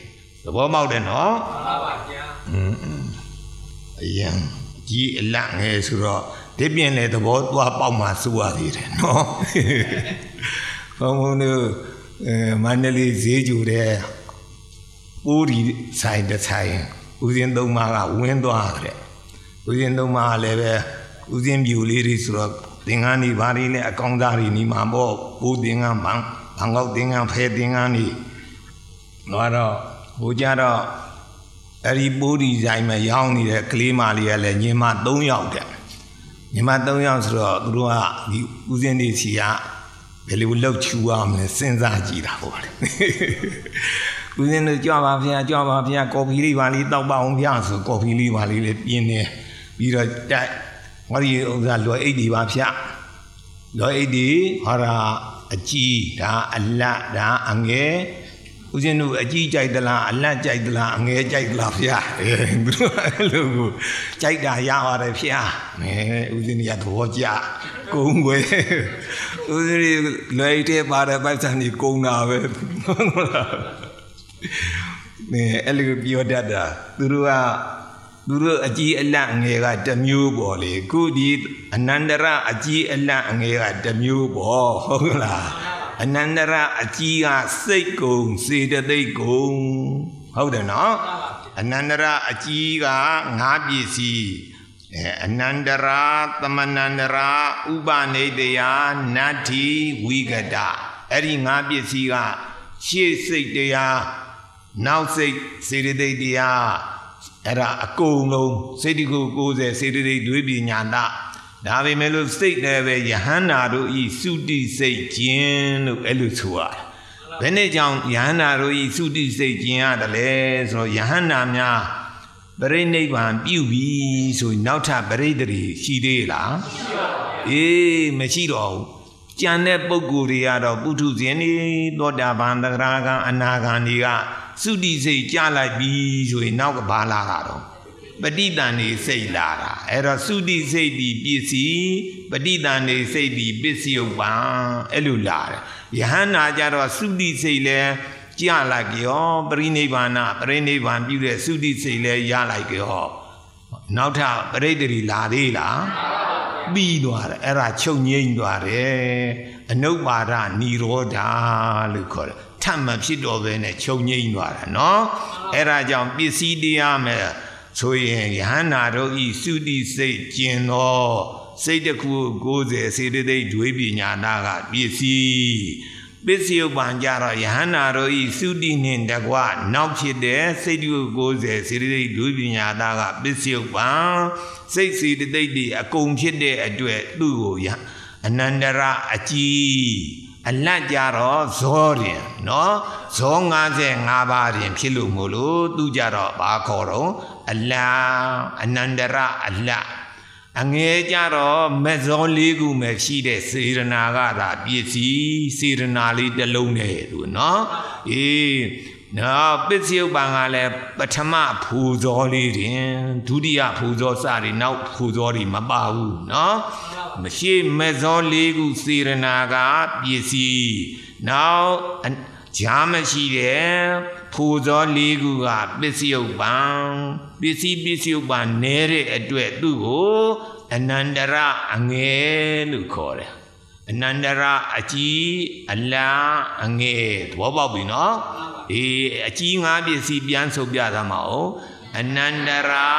ဘောပေါက်တယ်နော်မှန်ပါဗျာအရင်ကြီးအလန့်ငယ်ဆိုတော့ဒီပြင်လေသဘောသွားပေါက်မှစိုးရသေးတယ်နော်ဘုံဘုံတို့မန္တလေးဈေးကျူတဲ့ပိုးဒီဆိုင်တစ်ဆိုင်ဦးစင်းသုံးပါးကဝင်းသွားတဲ့ဦးစင်းသုံးပါးကလည်းပဲဦးစင်းပြူလေးတွေဆိုတော့သင်္ကန်းဒီဘာတွေလဲအကောင်းသားတွေနီးမှာပေါ့ပိုးသင်္ကန်းဘန်ကောက်သင်္ကန်းဖဲသင်္ကန်းတွေတော့ဟိုကြတော့အဲ့ဒီပိုးဒီဆိုင်မှာရောင်းနေတဲ့ကလေးမလေးကလည်းညီမ3ယောက်တဲ့ညီမ3ယောက်ဆိုတော့သူတို့ကဒီဦးစင်းတွေစီကဘယ်လိုလောက်ချူရမလဲစဉ်းစားကြည့်တာပေါ့လေဦးစင်းတို့ကြွပါဗျာကော်ဖီလေးပါလေးတောက်ပါအောင်ဗျာဆိုကော်ဖီလေးပါလေးလည်းပြင်းနေပြီးတော့တိုက်ဟောဒီဥစ္စာလွယ်အိတ်ဒီပါဗျာလွယ်အိတ်ဒီဟောတာအကြီးဒါအလတ်ဒါအငယ်ဦးဇင်းတို့အကြီးကြိုက်သလားအလတ်ကြိုက်သလားအငယ်ကြိုက်သလားဗျာသူတို့အဲ့လိုကိုကြိုက်တာရပါတယ်ဗျာဦးဇင်းရသဘောကျကုန်းွယ်ဦးဇင်းလွယ်တဲ့ပါတယ်ပိုက်ဆံကြီးကုန်းတာပဲဟုတ်လားအဲ့လိုပြောတတ်တာသူတို့အကြီးအလတ်အငယ်ကတစ်မျိုးပေါ့လေခုဒီအနန္တရအကြီးအလတ်အငယ်ကတစ်မျိုးပေါ့ဟုတ်လားအနန္တရအကြီးကစိတ်ကုံစေတသိက်ကုံဟုတ်တယ်နော်အနန္တရအကြီးကငါးပစ္စည်းအနန္တရာသမနန္တရာဥပနိတယနတ္ထိဝိကတအဲ့ဒီငါးပစ္စည်းကရှေ့စိတ်တရားနောက်စိတ်စေတသိက်တရားအဲ့ဒါအကုန်လုံးစေတကု90စေတသိက်ဒွေပညာတဒါပေမဲ့လို့စိတ်လည်းပဲယဟန္တာတို့ဤသုတိစိတ်ခြင်းလို့အဲ့လိုဆိုရတယ်ဘယ်နဲ့ကြောင့်ယဟန္တာတို့ဤသုတိစိတ်ခြင်းရတယ်လဲဆိုတော့ယဟန္တာများပရိနိဗ္ဗာန်ပြုပြီဆိုရင်နောက်ထပ်ပရိသေတွေရှိသေးလားမရှိပါဘူးအေးမရှိတော့ဘူးကြံတဲ့ပုဂ္ဂိုလ်တွေကတော့ပုထုဇဉ်တွေသောတာပန်သဂရဂံအနာဂံတွေကသုတိစိတ်ကြလိုက်ပြီဆိုရင်နောက်ကဘာလာတာတော့ပဋိသန္ဓေစိတ်လာတာအဲ့တော့သုတိစိတ်ဒီပစ္စည်းပဋိသန္ဓေစိတ်ဒီပစ္စယုပ္ပံအဲ့လိုလာတယ်ယဟန္တာကြတော့သုတိစိတ်လဲကြလိုက်ကြောပရိနိဗ္ဗာန်ပြုတဲ့သုတိစိတ်လဲရလိုက်ကြောနောက်ထပ်ပရိသေတွေလာသေးလားပြီးသွားတယ်အဲ့ဒါချုပ်ငိမ့်သွားတယ်အနုပ္ပါဒနိရောဓလို့ခေါ်တယ်ထပ်မဖြစ်တော့ဘဲနဲ့ချုပ်ငိမ့်သွားတာနော်အဲ့ဒါကြောင့်ပစ္စည်းတရားမဲ့ဆိုရင်ယဟန္တာတို့ဤသုတိစိတ်ကျင်သောစိတ်တစ်ခု90စေတသိက်ဒွေပညာနာကပစ္စည်းပစ္စယုပ္ပံကြတော့ယဟန္တာတို့ဤသုတိနှင့်တကွနောက်ဖြစ်တဲ့စိတ်တစ်ခု90စေတသိက်ဒွေပညာနာကပစ္စယုပ္ပံစိတ်စေတသိက်တွေအကုန်ဖြစ်တဲ့အတွက်သူ့ကိုအနန္တရအကြီးအလတ်ကြတော့ဇောရင်နော်ဇော55ပါးရင်ဖြစ်လို့မို့လို့သူကြတော့ဘာခေါ်တော့အလတ်အနန္တရအလတ်အငယ်ကြတော့မဇော၄ခုပဲရှိတဲ့စေရနာကသာပစ္စည်းစေရနာလေးတစ်လုံးနဲ့သူနော်အေးနော်ပစ္စယုပ္ပံကလည်းပထမဖူဇောလေးတင်ဒုတိယဖူဇောစတွေနောက်ဖူဇောတွေမပါဘူးနော်မရှိမဇော၄ခုစေရနာကပစ္စည်းနောက်ဂျာမရှိတယ်ဖူဇော၄ခုကပစ္စယုပ္ပံပစ္စယုပ္ပံနဲတဲ့အတွက်သူ့ကိုအနန္တရအငယ်လို့ခေါ်တယ်အနန္တရအကြီးအလားအငယ်သဘောပေါက်ပြီနော်အေးအကြီး၅ပစ္စည်းပြန်ဆိုပြသမှာ哦အနန္တရာ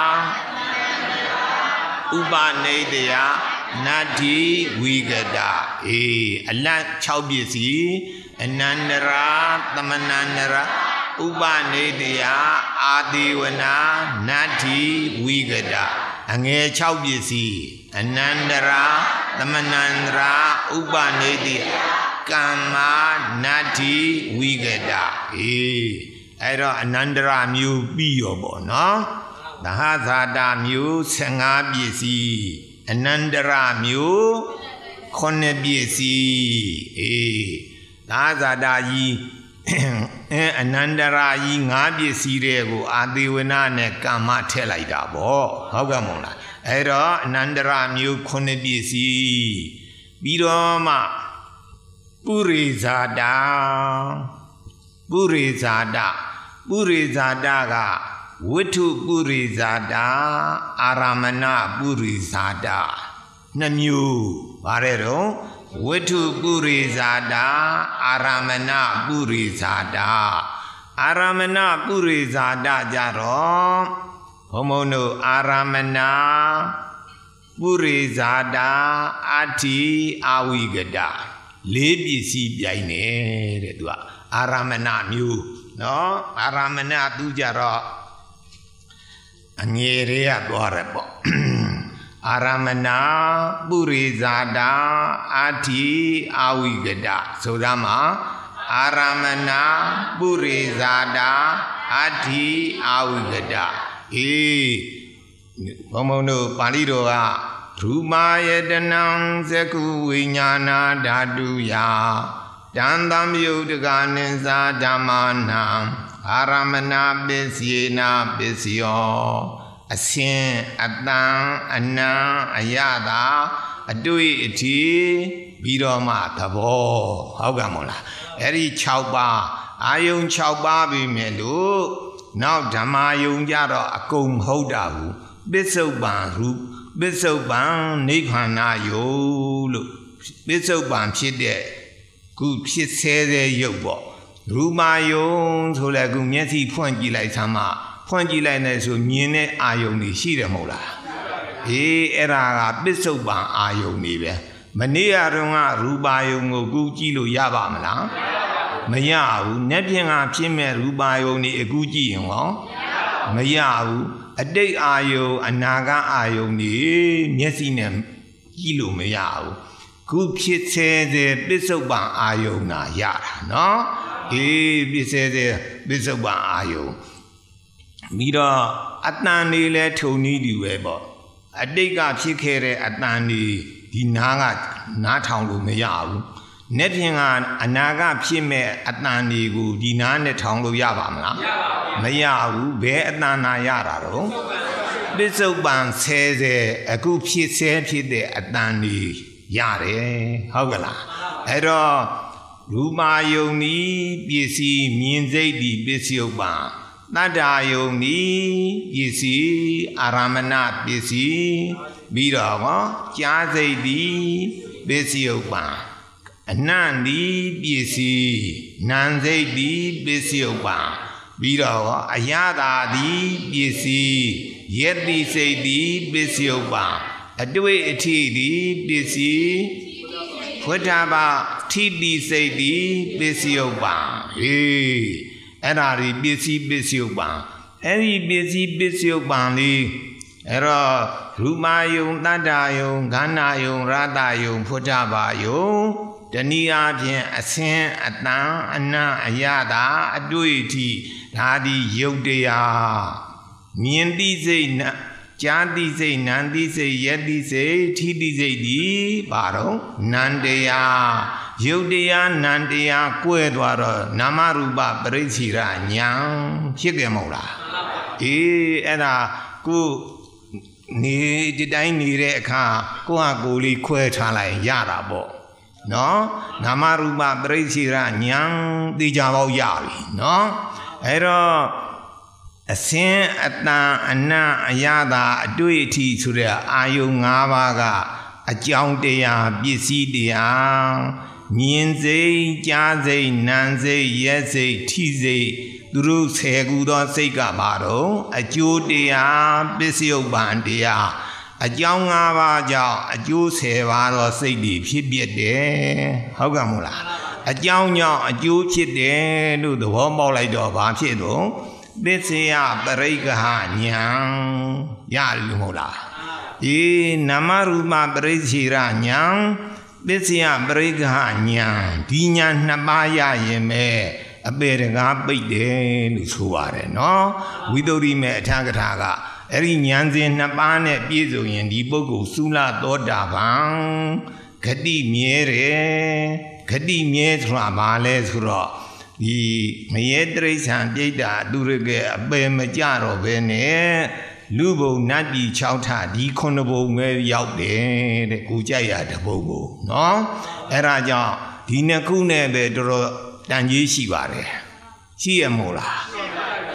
ဥပနိတယနတ္ထိဝိကတအေးအလတ်6ပစ္စည်းအနန္တရာသမနန္တရာဥပနိတယအာတိဝနာနတ္ထိဝိကတအငယ်6ပစ္စည်းအနန္တရာသမနန္တရာဥပနိတယကမ္မာနတ္ထိဝိကတအေးအဲ့တော့အနန္တရာမျိုးပြီးရောပေါ့နော်သဟဇာတာမျိုး15ပစ္စည်းအနန္တရာမျိုး9ပစ္စည်းအေးသဟဇာတာကြီးအနန္တရာကြီး5ပစ္စည်းတွေကိုအာတိဝနာနဲ့ကမ္မထည့်လိုက်တာပေါ့ဟုတ်ကဲ့မို့လားအဲ့တော့အနန္တရာမျိုး9ပစ္စည်းပြီးတော့မှပုရိဇာတာပုရိဇာတကဝိထုပုရိဇာတအာရမဏပုရိဇာတနှစ်မျိုးဗါတဲ့တော့ဝိထုပုရိဇာတအာရမဏပုရိဇာတအာရမဏပုရိဇာတကြတော့ဘုံဘုံတို့အာရမဏပုရိဇာတအဋ္ဌိအာဝိကတလေးပစ္စည်းပြိုင်နေတဲ့သူကအာရမဏမျိုးနော်အာရမဏသူကြတော့အငယ်တွေကသွားရပေါ့အာရမဏပုရိဇာတအဋ္ဌိအာဝိကတဆိုတာမှာအာရမဏပုရိဇာတအဋ္ဌိအာဝိကတဘုံဘုံတို့ပါဠိတော်ကရူပယတနံသကုဝိညာဏဓာတုယတံသံယုတ်တကနိသာဓမ္မာနံအာရမဏပစ္စယေနပစ္စယောအစင်အတန်အနံအယတာအတွေ့အထိပြီးတော့မှသဘောဟုတ်ကဲ့မို့လားအဲ့ဒီ6ပါးအာယုံ6ပါးပြီမဲ့လို့နောက်ဓမ္မာယုံကြတော့အကုန်မဟုတ်တာဘူးပစ္စုပန်ရူပစ္စုပန်နိဗ္ဗာန်ယုတ်လို့ပစ္စုပန်ဖြစ်တဲ့ခုဖြစ်ဆဲတဲ့ယုတ်ပေါ့ရူမာယုံဆိုလဲခုမျက်စိဖွင့်ကြည့်လိုက်သမှာဖွင့်ကြည့်လိုက်နေဆိုမြင်တဲ့အာယုံတွေရှိတယ်မဟုတ်လားအဲ့ဒါကပစ္စုပန်အာယုံတွေပဲမနေ့ကတော့ရူပါယုံကိုကူကြည့်လို့ရပါမလားမရဘူး။နေ့ပြင်ကဖြစ်မဲ့ရူပါယုံတွေအကူကြည့်ရင်ဟောမရဘူး။အတိတ်အာယုံအနာဂတ်အာယုံတွေမျက်စိနဲ့ကြည့်လို့မရဘူး။ခုဖြစ်တဲ့ပစ္စုပန်အာယုံနာရတာနော်။ဖြစ်တဲ့ပစ္စုပန်အာယုံပြီးတော့အတန်လေးလဲထုံနည်းတူပဲပေါ့။အတိတ်ကဖြစ်ခဲ့တဲ့အတန်တွေဒီနားကနားထောင်လို့မရဘူး။နေ့ပြင်ကအနာဂတ်ဖြစ်မဲ့အတန်တွေကိုဒီနားနဲ့ထောင်လို့ရပါမလားမရဘူးဘယ်အတန်နာရတာတော့ပစ္စုပန်ဆဲဆဲအခုဖြစ်ဆဲဖြစ်တဲ့အတန်တွေရတယ်ဟုတ်ကလားအဲ့တော့ရူမာယုံဤပစ္စည်းမြင်စိတ်ဒီပစ္စုပန်တတ္တာယုံဤပစ္စည်းအာရမဏပစ္စည်းပြီးတော့ကြားစိတ်ဒီပစ္စုပန်အနံ့ဒီပစ္စည်းနံစိတ်ဒီပစ္စယုပံပြီးတော့အယတာဒီပစ္စည်းယက်တိစိတ်ဒီပစ္စယုပံအတွေ့အထိဒီပစ္စည်းဝဋ္ဌဘာထိတိစိတ်ဒီပစ္စယုပံအဲ့ဒါဒီပစ္စည်းပစ္စယုပံအဲ့ဒီပစ္စည်းပစ္စယုပံလေးအဲ့တော့ရူမာယုံတတ္တယုံခန္ဓာယုံရတယုံဝဋ္ဌဘာယုံတဏီအားဖြင့်အစင်အတန်အနံ့အယတာအတွေ့အထိဒါဒီယုတ်တရားမြင်သိစိတ်ကြားသိစိတ်နံသိစိတ်ယက်သိစိတ်ထိသိစိတ်ဒီပါတော့နံတရားယုတ်တရားနံတရားကွဲသွားတော့နာမရူပပရိစ္ဆေရညာဖြစ်ကြမဟုတ်လားအဲ့ဒါကိုနေဒီတိုင်းနေတဲ့အခါကိုဟာကိုလေးခွဲထားလိုက်ရတာပေါ့နော်နာမရူပပရိစ္ဆေရညာသိကြပေါ့ရပြီနော်အဲ့တော့အစင်အတန်အနံ့အယတာအတွေ့အထိဆိုတဲ့အာယုံ၅ပါးကအကြောင်းတရားပစ္စည်းတရားမြင်စိတ်ကြားစိတ်နံစိတ်ရက်စိတ်ထိစိတ်သူတို့10ခုသောစိတ်ကပါတော့အကျိုးတရားပစ္စယုပ္ပန်တရားအကြောင်း၅ပါးကြောင့်အကျိုး10ပါးသောစိတ်တွေဖြစ်ပြတယ်ဟုတ်ကဲ့မို့လားအကြောင်းကြောင့်အကျိုးဖြစ်တယ်လို့သဘောပေါက်လိုက်တော့ဘာဖြစ်တော့ပစ္စယပရိက္ခညာရတယ်မဟုတ်လားနာမရူပပရိစ္ဆေရညာပစ္စယပရိက္ခညာဒီညာနှစ်ပါးရရင်ပဲအပေတကားပိတ်တယ်လို့ဆိုပါတယ်နော်ဝိသုဒ္ဓိမေအထာကထာကအဲ့ဒီဉာဏ်စဉ်နှစ်ပါးနဲ့ပြည့်စုံရင်ဒီပုဂ္ဂိုလ်သုလသောတာပန်ဂတိမြဲတယ်ဂတိမြဲဆိုတာဘာလဲဆိုတော့ဒီမယေတရိစ္ဆာန်ပြိတ္တာသူရကအပေမကြတော့ဘဲနဲ့လူဘုံနတ်ပြည်6ထဒီ9ဘုံပဲရောက်တယ်တဲ့ကိုကြိုက်ရတဘုံကိုနော်အဲ့ဒါကြောင့်ဒီနှစ်ခုနဲ့ပဲတော်တော်တန်ကြီးရှိပါတယ်ရှိရမို့လား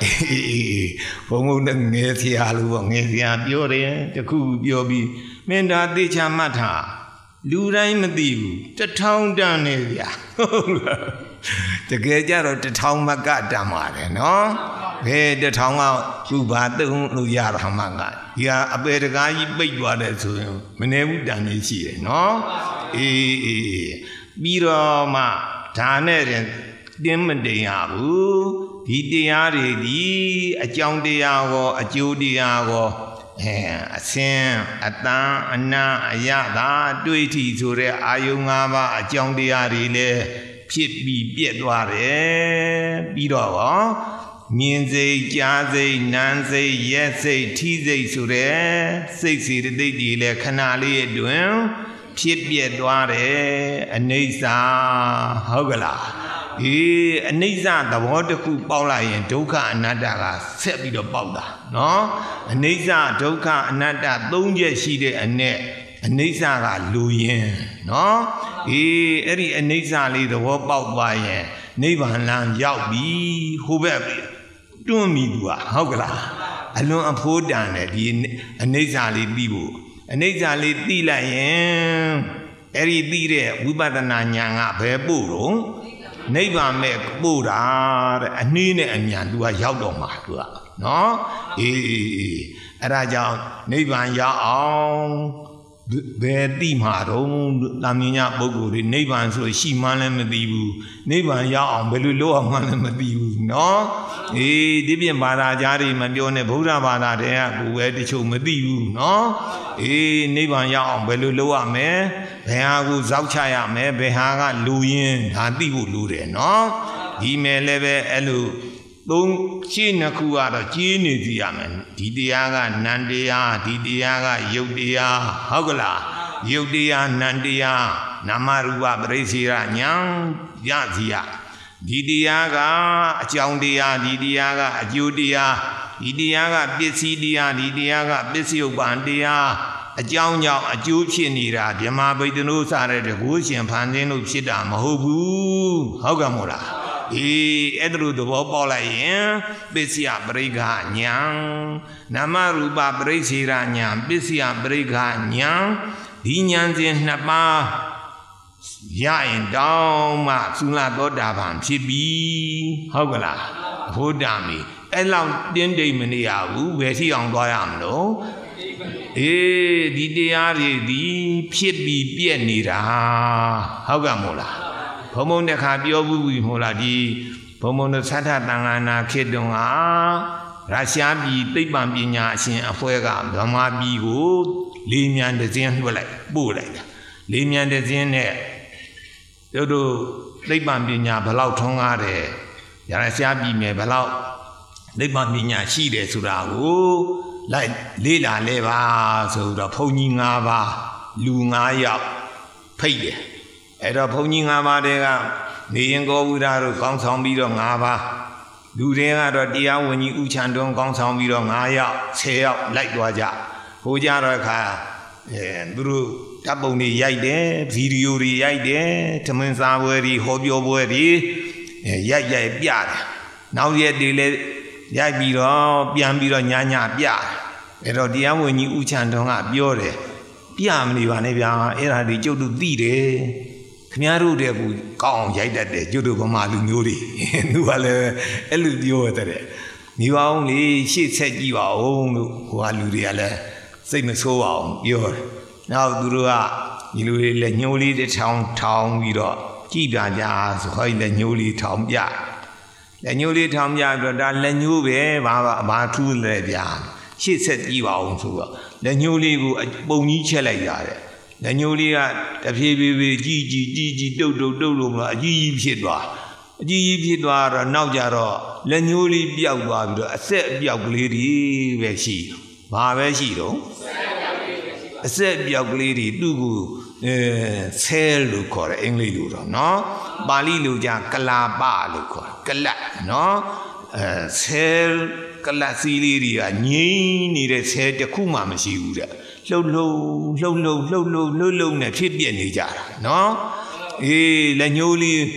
ဘုံဘုံနဲ့ငယ်ဆရာလို့ပေါ့ငယ်ဆရာပြောတယ်တခုပြောပြီးမင်းဒါသေချာမှတ်ထားလူတိုင်းမသိဘူး1000တန်နေဗျာဟုတ်လားတကယ်ကြတော့1000မကတန်ပါတယ်နော်ဘယ်1000ကသူ့ဘာသုံးလို့ရတာမှကဒီဟာအပေတကားကြီးပိတ်သွားတယ်ဆိုရင်မနေဘူးတန်နေရှိတယ်နော်အေးပြီးတော့မှဒါနဲ့တင်းမတင်ရဘူးဒီတရားတွေဒီအကြောင်းတရားကောအကျိုးတရားကောအစင်အတန်အနာအယတာတွေ့ထီဆိုတဲ့အာယုံ၅ပါးအကြောင်းတရားတွေလည်းဖြစ်ပြီးပြည့်သွားတယ်ပြီးတော့ကောမြင်စိတ်ကြားစိတ်နားစိတ်ရက်စိတ်ထိစိတ်ဆိုတဲ့စိတ်စီတသိက်တွေလည်းခဏလေးအတွင်းဖြစ်ပြည့်သွားတယ်အနိစ္စဟုတ်ကလားဒီအနိစ္စသဘောတစ်ခုပေါက်လိုက်ရင်ဒုက္ခအနတ္တကဆက်ပြီးတော့ပေါက်တာနော်အနိစ္စဒုက္ခအနတ္တ၃ချက်ရှိတဲ့အ내အနိစ္စကလူရင်နော်အဲ့ဒီအနိစ္စလေးသဘောပေါက်သွားရင်နိဗ္ဗာန်လမ်းရောက်ပြီဟိုဘက်တွန်းမိသူကဟုတ်ကလားအလွန်အဖိုးတန်တယ်ဒီအနိစ္စလေးပြီးဖို့အနိစ္စလေးသိလိုက်ရင်အဲ့ဒီသိတဲ့ဝိပဿနာဉာဏ်ကဘယ်ပို့တော့နိဗ္ဗာန်မဲ့ပို့တာတဲ့အနည်းနဲ့အမြန်သူကရောက်တော့မှာသူကနော်အဲ့ဒါကြောင့်နိဗ္ဗာန်ရောက်အောင်ဘယ်တိမှာတော့တာမင်းညပုဂ္ဂိုလ်တွေနိဗ္ဗာန်ဆိုရှိမှန်းလည်းမသိဘူးနိဗ္ဗာန်ရောက်အောင်ဘယ်လိုလုပ်အောင်မှလည်းမသိဘူးနော်ဒီပြင်ဘာသာကြားတွေမပြောနဲ့ဗုဒ္ဓဘာသာတည်းကကိုယ်ပဲတချို့မသိဘူးနော်နိဗ္ဗာန်ရောက်အောင်ဘယ်လိုလုပ်ရမလဲဘယ်ဟာကိုဇောက်ချရမယ်ဘယ်ဟာကလူရင်ဒါသိဖို့လိုတယ်နော်ဒီမဲ့လည်းပဲအဲ့လိုသုံးရှင်းနှစ်ခုကတော့ကြီးနေစီရမယ်ဒီတရားကနံတရားဒီတရားကယုတ်တရားဟုတ်ကလားယုတ်တရားနံတရားနာမရူပပရိစ္ဆေရညာရစီရဒီတရားကအကြောင်းတရားဒီတရားကအကျိုးတရားဒီတရားကပစ္စည်းတရားဒီတရားကပစ္စယုပ္ပံတရားအကြောင်းကြောင့်အကျိုးဖြစ်နေတာဓမ္မဗိဒ္ဓနုစတဲ့တကူရှင်ဖန်ဆင်းလို့ဖြစ်တာမဟုတ်ဘူးဟုတ်ကဲ့မို့လားအဲ့ဒါလိုသဘောပေါက်လိုက်ရင်ပစ္စယပရိက္ခညာနာမရူပပရိစ္ဆေရညာပစ္စယပရိက္ခညာဒီညာစဉ်နှစ်ပါးရရင်တောင်းမှသုလသောတာပန်ဖြစ်ပြီဟုတ်ကလားဘုဒ္ဓမီအဲ့လောက်တင်းတိမ်မနေရဘူးဘယ်ရှိအောင်သွားရမလို့ဒီတရားတွေဒီဖြစ်ပြီးပြည့်နေတာဟုတ်ကဲ့မို့လားဘုံဘုံတစ်ခါပြောဘူးပြီမို့လားဒီဘုံဘုံတို့သတ္ထတန်ခါနာခေတ္တကရုရှားပြည်သိပ္ပံပညာအရှင်အဖွဲ့ကဗမာပြည်ကိုလေမြန်တစ်စင်းလွှတ်လိုက်ပို့လိုက်တာလေမြန်တစ်စင်းနဲ့တို့သိပ္ပံပညာဘလောက်ထွန်းကားတယ်ရုရှားပြည်မယ်ဘလောက်သိပ္ပံပညာရှိတယ်ဆိုတာကိုလိုက်လေ့လာလဲပါဆိုတော့ဘုန်းကြီး9ပါးလူ9ယောက်ဖိတ်တယ်အဲ့တော့ဘုန်းကြီး9ပါးတည်းကနေရင်ကောဝိဒတို့ကောင်းဆောင်ပြီးတော့9ပါးလူတွေကတော့တရားဝင်ကြီးဥချံတွန်းကောင်းဆောင်ပြီးတော့9ယောက်10ယောက်လိုက်သွားကြဟိုကြတော့ခါသူတို့တပ်ပုံတွေရိုက်တယ်ဗီဒီယိုတွေရိုက်တယ်ထမင်းစားပွဲတွေဟောပြောပွဲတွေရိုက်ပြတယ်နောက်ရက်တွေလည်းရိုက်ပြီးတော့ပြန်ပြီးတော့ညပြအဲ့တော့တရားဝင်ကြီးဥချံတွန်းကပြောတယ်ပြမနေပါနဲ့ဗျာအဲ့ဒါဒီကျုပ်တို့သိတယ်ခင်ဗျားတို့တည်းကူကောင်းအောင်ရိုက်တတ်တယ်ကျုပ်တို့ဗမာလူမျိုးတွေသူကလည်းအဲ့လိုပြောတဲ့နေပါအောင်လေရှေ့ဆက်ကြည့်ပါဦးလို့ဟိုကလူတွေကလည်းစိတ်မဆိုးပါအောင်ပြောတယ်နောက်သူတို့ကဒီလူတွေလည်းညှိုးလေးတစ်ထောင်ထောင်ပြီးတော့ကြည်တာကြဆိုဟိုလည်းညှိုးလေးထောင်ပြလက်ညှိုးလေးထောင်ပြတော့ဒါလက်ညှိုးပဲဘာထူးလဲဗျာရှေ့ဆက်ကြည့်ပါအောင်ဆိုတော့လက်ညှိုးလေးကိုပုံကြီးချက်လိုက်ရတယ်လက်ညှိုးလေးကတဖြည်းဖြည်းကြီးတုတ်လို့မလားအကြီးဖြစ်သွားတော့နောက်ကြတော့လက်ညှိုးလေးပျောက်သွားပြီးတော့အဆက်အပြောက်ကလေးတွေပဲရှိဘာပဲရှိတော့အဆက်အပြောက်ကလေးတွေသူ့ကိုcell လို့ခေါ်တယ်အင်္ဂလိပ်လိုတော့နော်ပါဠိလိုကြကလာပလို့ခေါ်တယ်ကလတ်နော် cell ကလတ်စီလေးတွေကငြိမ်းနေတဲ့ cell တစ်ခုမှမရှိဘူးတဲ့လှုပ်နဲ့ဖြစ်ပြနေကြတာနော်လက်ညှိုးလေး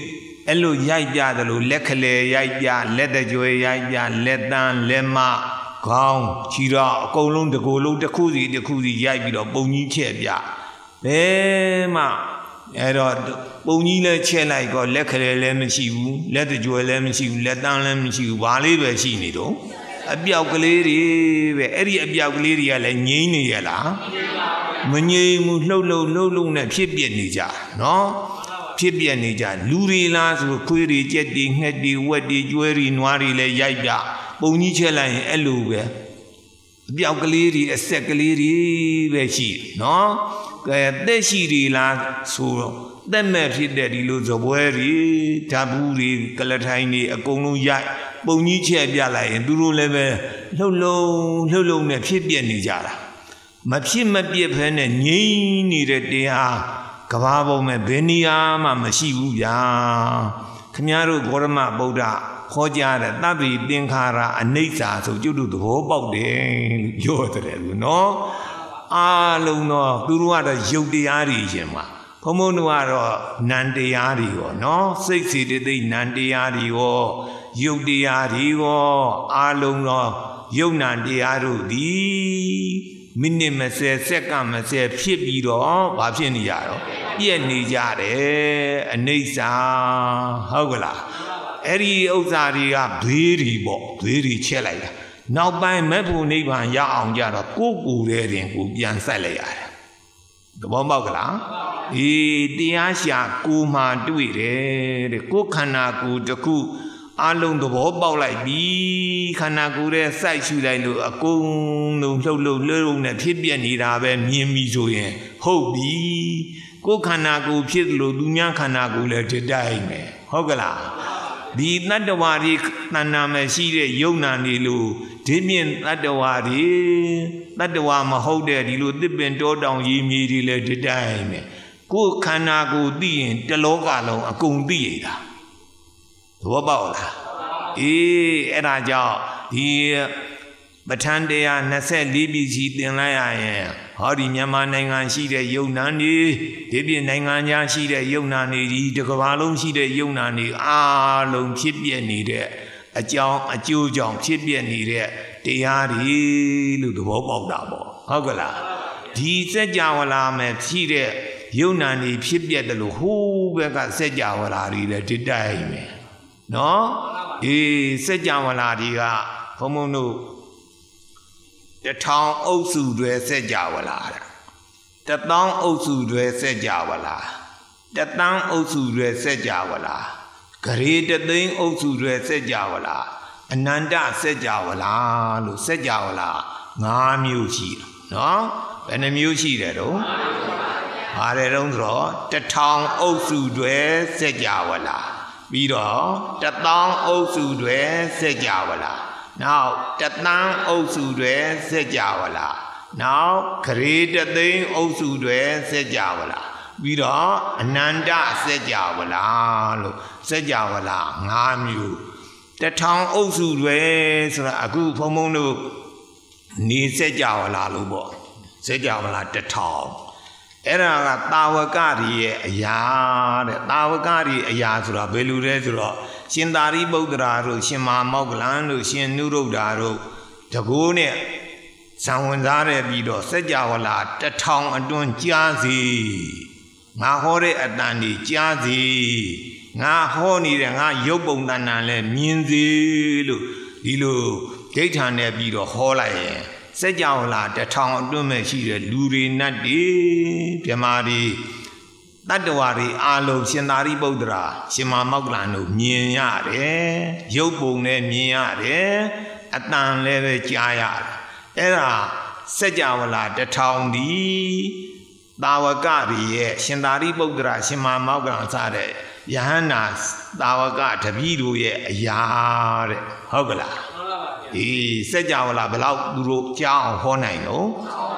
အဲ့လိုရိုက်ပြတယ်လို့လက်ခလေရိုက်ပြလက်တကြွယ်ရိုက်ပြလက်တန်းလက်မခေါင်းခြေတော်အကုန်လုံးတစ်ကိုယ်လုံးတစ်ခုစီရိုက်ပြီးတော့ပုံကြီးချက်ပြဘယ်မှအဲ့တော့ပုံကြီးလည်းချက်လိုက်တော့လက်ခလေလည်းမရှိဘူးလက်တကြွယ်လည်းမရှိဘူးလက်တန်းလည်းမရှိဘူးဘာလေးပဲရှိနေတော့အပြောက်ကလေးတွေပဲအဲ့ဒီအပြောက်ကလေးတွေကလည်းငြိမ်းနေရလားမငြိမ်ဘူးလှုပ်နဲ့ဖြစ်ပြနေကြနော်ဖြစ်ပြနေကြလူတွေလားဆိုခွေးတွေကြက်တွေငှက်တွေဝက်တွေကျွဲတွေနွားတွေလည်းရိုက်ပြပုံကြီးချက်လိုက်ရင်အဲ့လိုပဲအပြောက်ကလေးတွေအဆက်ကလေးတွေပဲရှိနော်ကဲသက်ရှိတွေလားဆိုတော့သက်မဲ့ဖြစ်တဲ့ဒီလိုဇပွဲတွေဓာဘူးတွေကလထိုင်တွေအကုန်လုံးရိုက်ပုံကြီးချက်ပြလိုက်ရင်သူတို့လည်းပဲလှုပ်နဲ့ဖြစ်ပြနေကြတာမဖြစ်မပြစ်ဖဲနဲ့ငြိမ်းနေတဲ့တရားကဘာပေါ်မှာဘယ်နေရာမှမရှိဘူးဗျာခင်ဗျားတို့ဂေါရမဗုဒ္ဓခေါ်ကြတဲ့သဗ္ဗေသင်္ခါရအနိစ္စဆိုကျုပ်တို့သဘောပေါက်တယ်လို့ပြောတယ်လို့နော်အားလုံးတော့သူတို့ကတော့ယုတ်တရားတွေရှင်မှာဘုံဘုံတို့ကတော့နံတရားတွေရောနော်စိတ်စီတသိက်နံတရားတွေရောယုတ်တရားတွေရောအားလုံးတော့ယုတ်နံတရားတို့သည်မိနစ်20စက္ကန့်20ဖြစ်ပြီးတော့ဘာဖြစ်နေကြတော့ပြည့်နေကြတယ်အနိစ္စဟုတ်ကလားအဲ့ဒီဥစ္စာတွေကဘေးတွေပေါ့ဘေးတွေချက်လိုက်တာနောက်ပိုင်းမဲ့ဖို့နိဗ္ဗာန်ရအောင်ကြတော့ကိုယ်တဲ့တင်ကိုပြန်ဆက်လိုက်ရတယ်သဘောပေါက်ကလားတရားရှာကိုမှတွေ့တယ်တဲ့ကိုယ်ခန္ဓာကိုယ်တစ်ခုအလုံးသဘောပေါက်လိုက်ပြီခန္ဓာကိုယ်ရဲ့စိုက်ရှုလိုက်လို့အကုန်လုံးလှုပ်နဲ့ဖြစ်ပြနေတာပဲမြင်ပြီဆိုရင်ဟုတ်ပြီကိုယ်ခန္ဓာကိုယ်ဖြစ်လို့သူများခန္ဓာကိုယ်လည်းတတိုင်းပဲဟုတ်ကလားဒီတတ္တဝါတွေတဏ္ဍာမရှိတဲ့ယုံနာနေလို့ဒီမြင့်တတ္တဝါတွေတတ္တဝါမဟုတ်တဲ့ဒီလိုသစ်ပင်တောတောင်ရေမြေတွေလည်းတတိုင်းပဲကိုယ်ခန္ဓာကိုယ်သိရင်တလောကလုံးအကုန်သိရတာသဘောပေါက်လားအဲ့ဒါကြောင့်ဒီပဋ္ဌာန်းတရား24ပြည်စီသင်လိုက်ရရင်ဟောဒီမြန်မာနိုင်ငံရှိတဲ့ယုံနာနေဒီပြည်နိုင်ငံသားရှိတဲ့ယုံနာနေဒီတစ်ကမ္ဘာလုံးရှိတဲ့ယုံနာနေအားလုံးဖြစ်ပြနေတဲ့အကြောင်းအကျိုးကြောင့်ဖြစ်ပြနေတဲ့တရားတွေလို့သဘောပေါက်တာပေါ့ဟုတ်ကလားဒီစัจ java လာမယ်ဖြစ်တဲ့ယုံနာနေဖြစ်ပြတယ်လို့ဟိုးဘက်ကစัจ java လာတွေလည်းဒီတိုင်းပဲနော်စัจ java လာတွေကဘုံဘုံတို့1000အုပ်စုတွေစัจ java လာတာ1000အုပ်စုတွေစัจ java လာ1000အုပ်စုတွေစัจ java လာဂရေတသိန်းအုပ်စုတွေစัจ java လာအနန္တစัจ java လာလို့စัจ java လာ5မျိုးရှိတယ်နော်ဘယ်နှမျိုးရှိတယ်တော့ပါတယ်တော့ဆိုတော့1000အုပ်စုတွေစัจ java လာပြီးတော့1000အုပ်စုတွေစัจ java လာနောက်1000အုပ်စုတွေစัจ java လာနောက်ဂရေတသိန်းအုပ်စုတွေစัจ java လာပြီးတော့အနန္တစัจ java လာလို့စัจ java လာ5မျိုး1000အုပ်စုတွေဆိုတာအခုဘုံဘုံတို့နေစัจ java လာလို့ပေါ့စัจ java လာ1000အဲ့ဒါကတာဝကတွေရဲ့အရာတဲ့တာဝကတွေအရာဆိုတာဘယ်လိုလဲဆိုတော့ရှင်သာရိပုတ္တရာတို့ရှင်မမောက္ကလန်တို့ရှင်နုရုဒ္ဓတို့တကိုးနဲ့ဇံဝင်စားတဲ့ပြီးတော့စัจ java လာ1000အတွန်းကြားစီငါဟောတဲ့အတန်ကြီးကြားစီငါဟောနေတဲ့ငါရုပ်ပုံတဏ္ဍာလည်းမြင်စီလို့ဒီလိုဒိဋ္ဌာနဲ့ပြီးတော့ဟောလိုက်ရင်စัจ java လာ1000အတွန်းမဲ့ရှိတဲ့လူတွေနတ်တွေမြမာတွေတတ္တဝါတွေအားလုံးရှင်သာရိပုတ္တရာရှင်မမောက္ကလန်တို့မြင်ရတယ်ရုပ်ပုံနဲ့မြင်ရတယ်အတန်လည်းပဲကြားရတယ်အဲ့ဒါစัจ java လာ1000ဒီတာဝကတွေရဲ့ရှင်သာရိပုတ္တရာရှင်မမောက္ကလန်စတဲ့ယဟန္တာတာဝကတပည့်တို့ရဲ့အရာတဲ့ဟုတ်ကလားစัจ java လာဘယ်လောက်သူတို့ကြားအောင်ဟောနိုင်လို့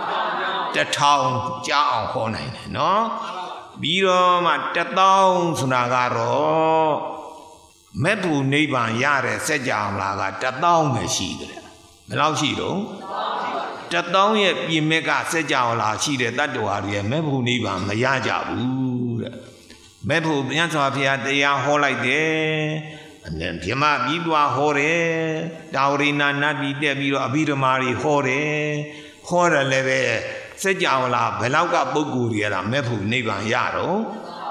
1000ကြားအောင်ဟောနိုင်တယ်နော်ပြီးတော့မှ1000ဆိုတာကတော့မဲ့ဘူးနိဗ္ဗာန်ရတဲ့စัจ java လာက1000ပဲရှိတယ်ဘယ်လောက်ရှိတော့1000ရဲ့ပြင်မဲ့ကစัจ java လာရှိတဲ့တတ္တဝါတွေရဲ့မဲ့ဘူးနိဗ္ဗာန်မရကြဘူးတဲ့မဲ့ဖို့မြတ်စွာဘုရားတရားဟောလိုက်တယ်ပြမပြီးသွားဟောတယ်တာဝရိနာနတ်ပြည်တက်ပြီးတော့အဘိဓမ္မာတွေဟောတယ်ဟောတယ်လည်းပဲစัจ java လာဘယ်လောက်ကပုဂ္ဂိုလ်တွေလားမဲ့ဖို့နိဗ္ဗာန်ရတော့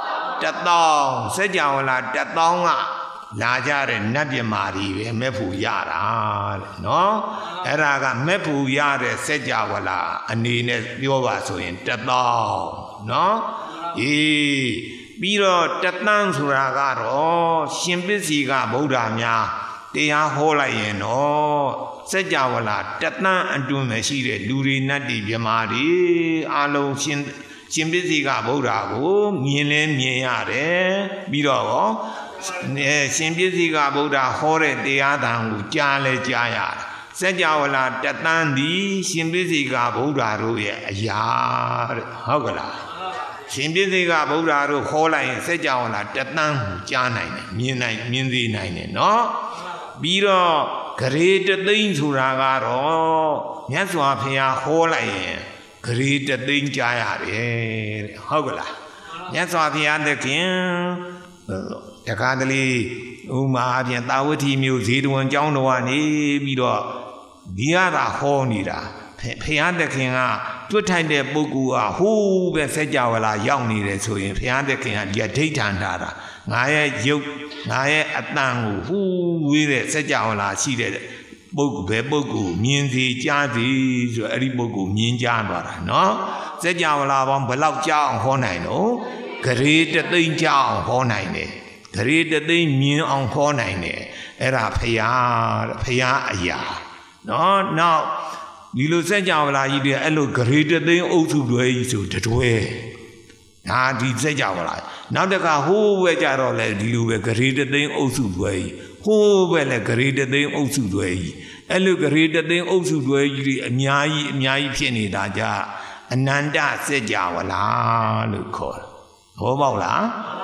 1000စัจ java လာ1000ကလာကြတဲ့နတ်ပြမာတွေပဲမဲ့ဖို့ရတာတဲ့နော်အဲ့ဒါကမဲ့ဖို့ရတဲ့စัจ java လာအနေနဲ့ပြောပါဆိုရင်1000နော်ပြီးတော့1000ဆိုတာကတော့ရှင်ပစ္စည်းကဗုဒ္ဓများတရားဟောလိုက်ရင်တော့စัจ java လာ1000အတွင်းမရှိတဲ့လူတွေနတ်တွေပြမာတွေအလုံးရှင်ပစ္စည်းကဗုဒ္ဓကိုမြင်လဲမြင်ရတယ်ပြီးတော့ရှင်ပစ္စည်းကဗုဒ္ဓဟောတဲ့တရားတန်ကိုကြားလဲကြားရတယ်စัจ java လာ1000ဒီရှင်ပစ္စည်းကဗုဒ္ဓတို့ရဲ့အရာတဲ့ဟုတ်ကလားရှင်ပစ္စည်းကဗုဒ္ဓတို့ခေါ်လိုက်ရင်စัจ java လာ1000ကိုကြားနိုင်တယ်မြင်သိနိုင်တယ်နော်ပြီးတော့ဂရေတသိန်းဆိုတာကတော့မြတ်စွာဘုရားဟောလိုက်ရင်ဂရေတသိန်းကြားရတယ်တဲ့ဟုတ်ကလားမြတ်စွာဘုရားသခင်တခါတလေဥမာအပြင်တာဝတိမျိုးဇေတဝန်ကျောင်းတော်ကနေပြီးတော့ဒီရတာဟောနေတာဘုရားသခင်ကတွတ်ထိုက်တဲ့ပုဂ္ဂိုလ်ကဟိုးပဲစัจ java လာရောက်နေတယ်ဆိုရင်ဘုရားသခင်ကဒီအဋ္ဌဌာန်ထားတာငါရဲ့ရုပ်ငါရဲ့အတန်ကိုဟိုးဝေးတဲ့စัจ java လာရှိတဲ့ပုဂ္ဂိုလ်ဘယ်ပုဂ္ဂိုလ်မြင်စီကြားစီဆိုအဲ့ဒီပုဂ္ဂိုလ်မြင်ကြားသွားတာနော်စัจ java လာပေါင်းဘယ်လောက်ကြားအောင်ဟောနိုင်တော့ဂရေတသိန်းကြားအောင်ဟောနိုင်တယ်ဂရေတသိန်းမြင်အောင်ဟောနိုင်တယ်အဲ့ဒါဖရာအရာနော်နောက်ဒီလိုစัจ java လာကြီးတွေအဲ့လိုဂရေတသိန်းအုပ်စုတွေကြီးဆိုတွဲဒါဒီစัจ java လာနောက်တခါဟိုးပဲကြတော့လေဒီလိုပဲဂရေတသိန်းအုပ်စုတွေကြီးဟိုးပဲလေဂရေတသိန်းအုပ်စုတွေကြီးအဲ့လိုဂရေတသိန်းအုပ်စုတွေကြီးအများကြီးဖြစ်နေတာကြအနန္တစัจ java လာလို့ခေါ်တယ်ဟောပေါက်လား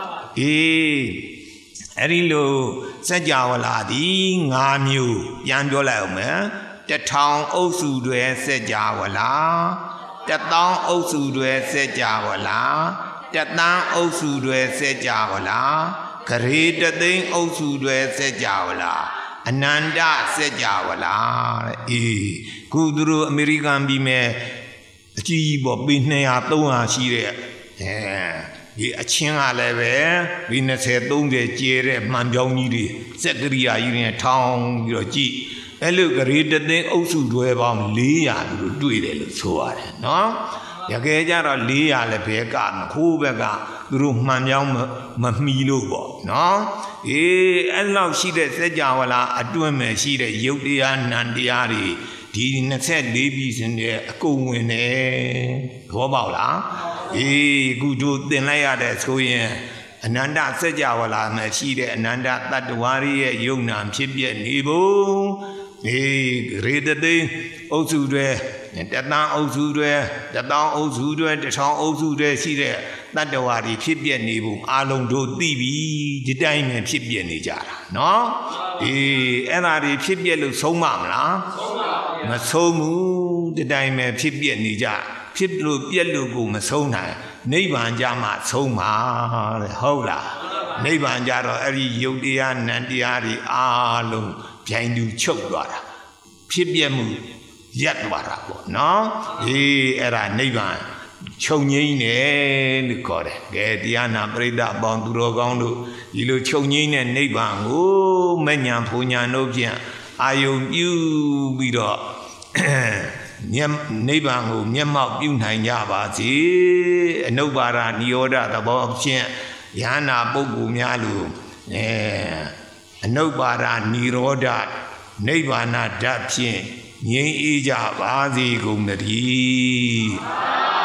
အဲ့ဒီလိုစัจ java လာဒီ5မျိုးပြန်ပြောလိုက်အောင်မယ်1000အုပ်စုတွေစัจ java လာ1000အုပ်စုတွေစัจ java လာ1000အုပ်စုတွေစัจ java လာဂရေတသိန်းအုပ်စုတွေစัจ java လာအနန္တစัจ java လာတဲ့ခုသူတို့အမေရိကန်ပြည်မဲ့အကြီးပေါ့ပေ200 300ရှိတဲ့ဒီအချင်းကလည်းပဲဒီ20 30ကျဲတဲ့မှန်ပြောင်းကြီးတွေစက်ကရိယာကြီးတွေထောင်းပြီးတော့ကြည့်အဲ့လိုဂရေတသိန်းအုပ်စုတွေပေါင်း400သူတို့တွေ့တယ်လို့ဆိုရတယ်နော်ရကယ်ကြတော့400လည်းဘဲကခိုးဘက်ကသူတို့မှန်ပြောင်းမမီလို့ပေါ့နော်အဲ့လောက်ရှိတဲ့စัจ java လာအတွင်းမဲ့ရှိတဲ့ယုတ်တရားနံတရားတွေဒီ24ပြည်စင်တဲ့အကုန်ဝင်တယ်ဘောပေါက်လားခုတို့သင်လိုက်ရတဲ့ဆိုရင်အနန္တစัจ java လာမှာရှိတဲ့အနန္တတတ္တဝါရဲ့ယုံနာဖြစ်ပြနေဖို့ရေတသိန်းအုပ်စုတွေ1000အုပ်စုတွေ1000အုပ်စုတွေ1000အုပ်စုတွေရှိတဲ့တတ္တဝါတွေဖြစ်ပြနေဖို့အလုံးတို့သိပြီဒီတိုင်းပဲဖြစ်ပြနေကြတာနော်အဲ့ဒါတွေဖြစ်ပြလို့ဆုံးမမလားမဆုံးဘူးဒီတိုင်းပဲဖြစ်ပြနေကြဖြစ်လို့ပြက်လို့ကိုမဆုံးနိုင်နိဗ္ဗာန်ကြမှာဆုံးမှာတဲ့ဟုတ်လားနိဗ္ဗာန်ကြတော့အဲ့ဒီယုတ်တရားနံတရားတွေအားလုံးပြိုင်တူချုပ်သွားတာဖြစ်ပြမှုရက်သွားတာပေါ့နော်အဲ့ဒါနိဗ္ဗာန်ချုပ်ငိမ့်တယ်လို့ခေါ်တယ်ကဲတရားနာပရိသတ်အပေါင်းသူတော်ကောင်းတို့ဒီလိုချုပ်ငိမ့်တဲ့နိဗ္ဗာန်ကိုမဉ္ဇဉ်ဘုံညာတို့ဖြင့်အာယုံပြုပြီးတော့နိဗ္ဗာန်ကိုမျက်မှောက်ပြုနိုင်ကြပါစေအနုပါဒနိရောဓသဘောဖြင့်ယန္နာပုဂ္ဂိုလ်များလို့အနုပါဒနိရောဓနိဗ္ဗာန်ဓာတ်ဖြင့်ငြိမ်းအေးကြပါစေကုန်သတည်း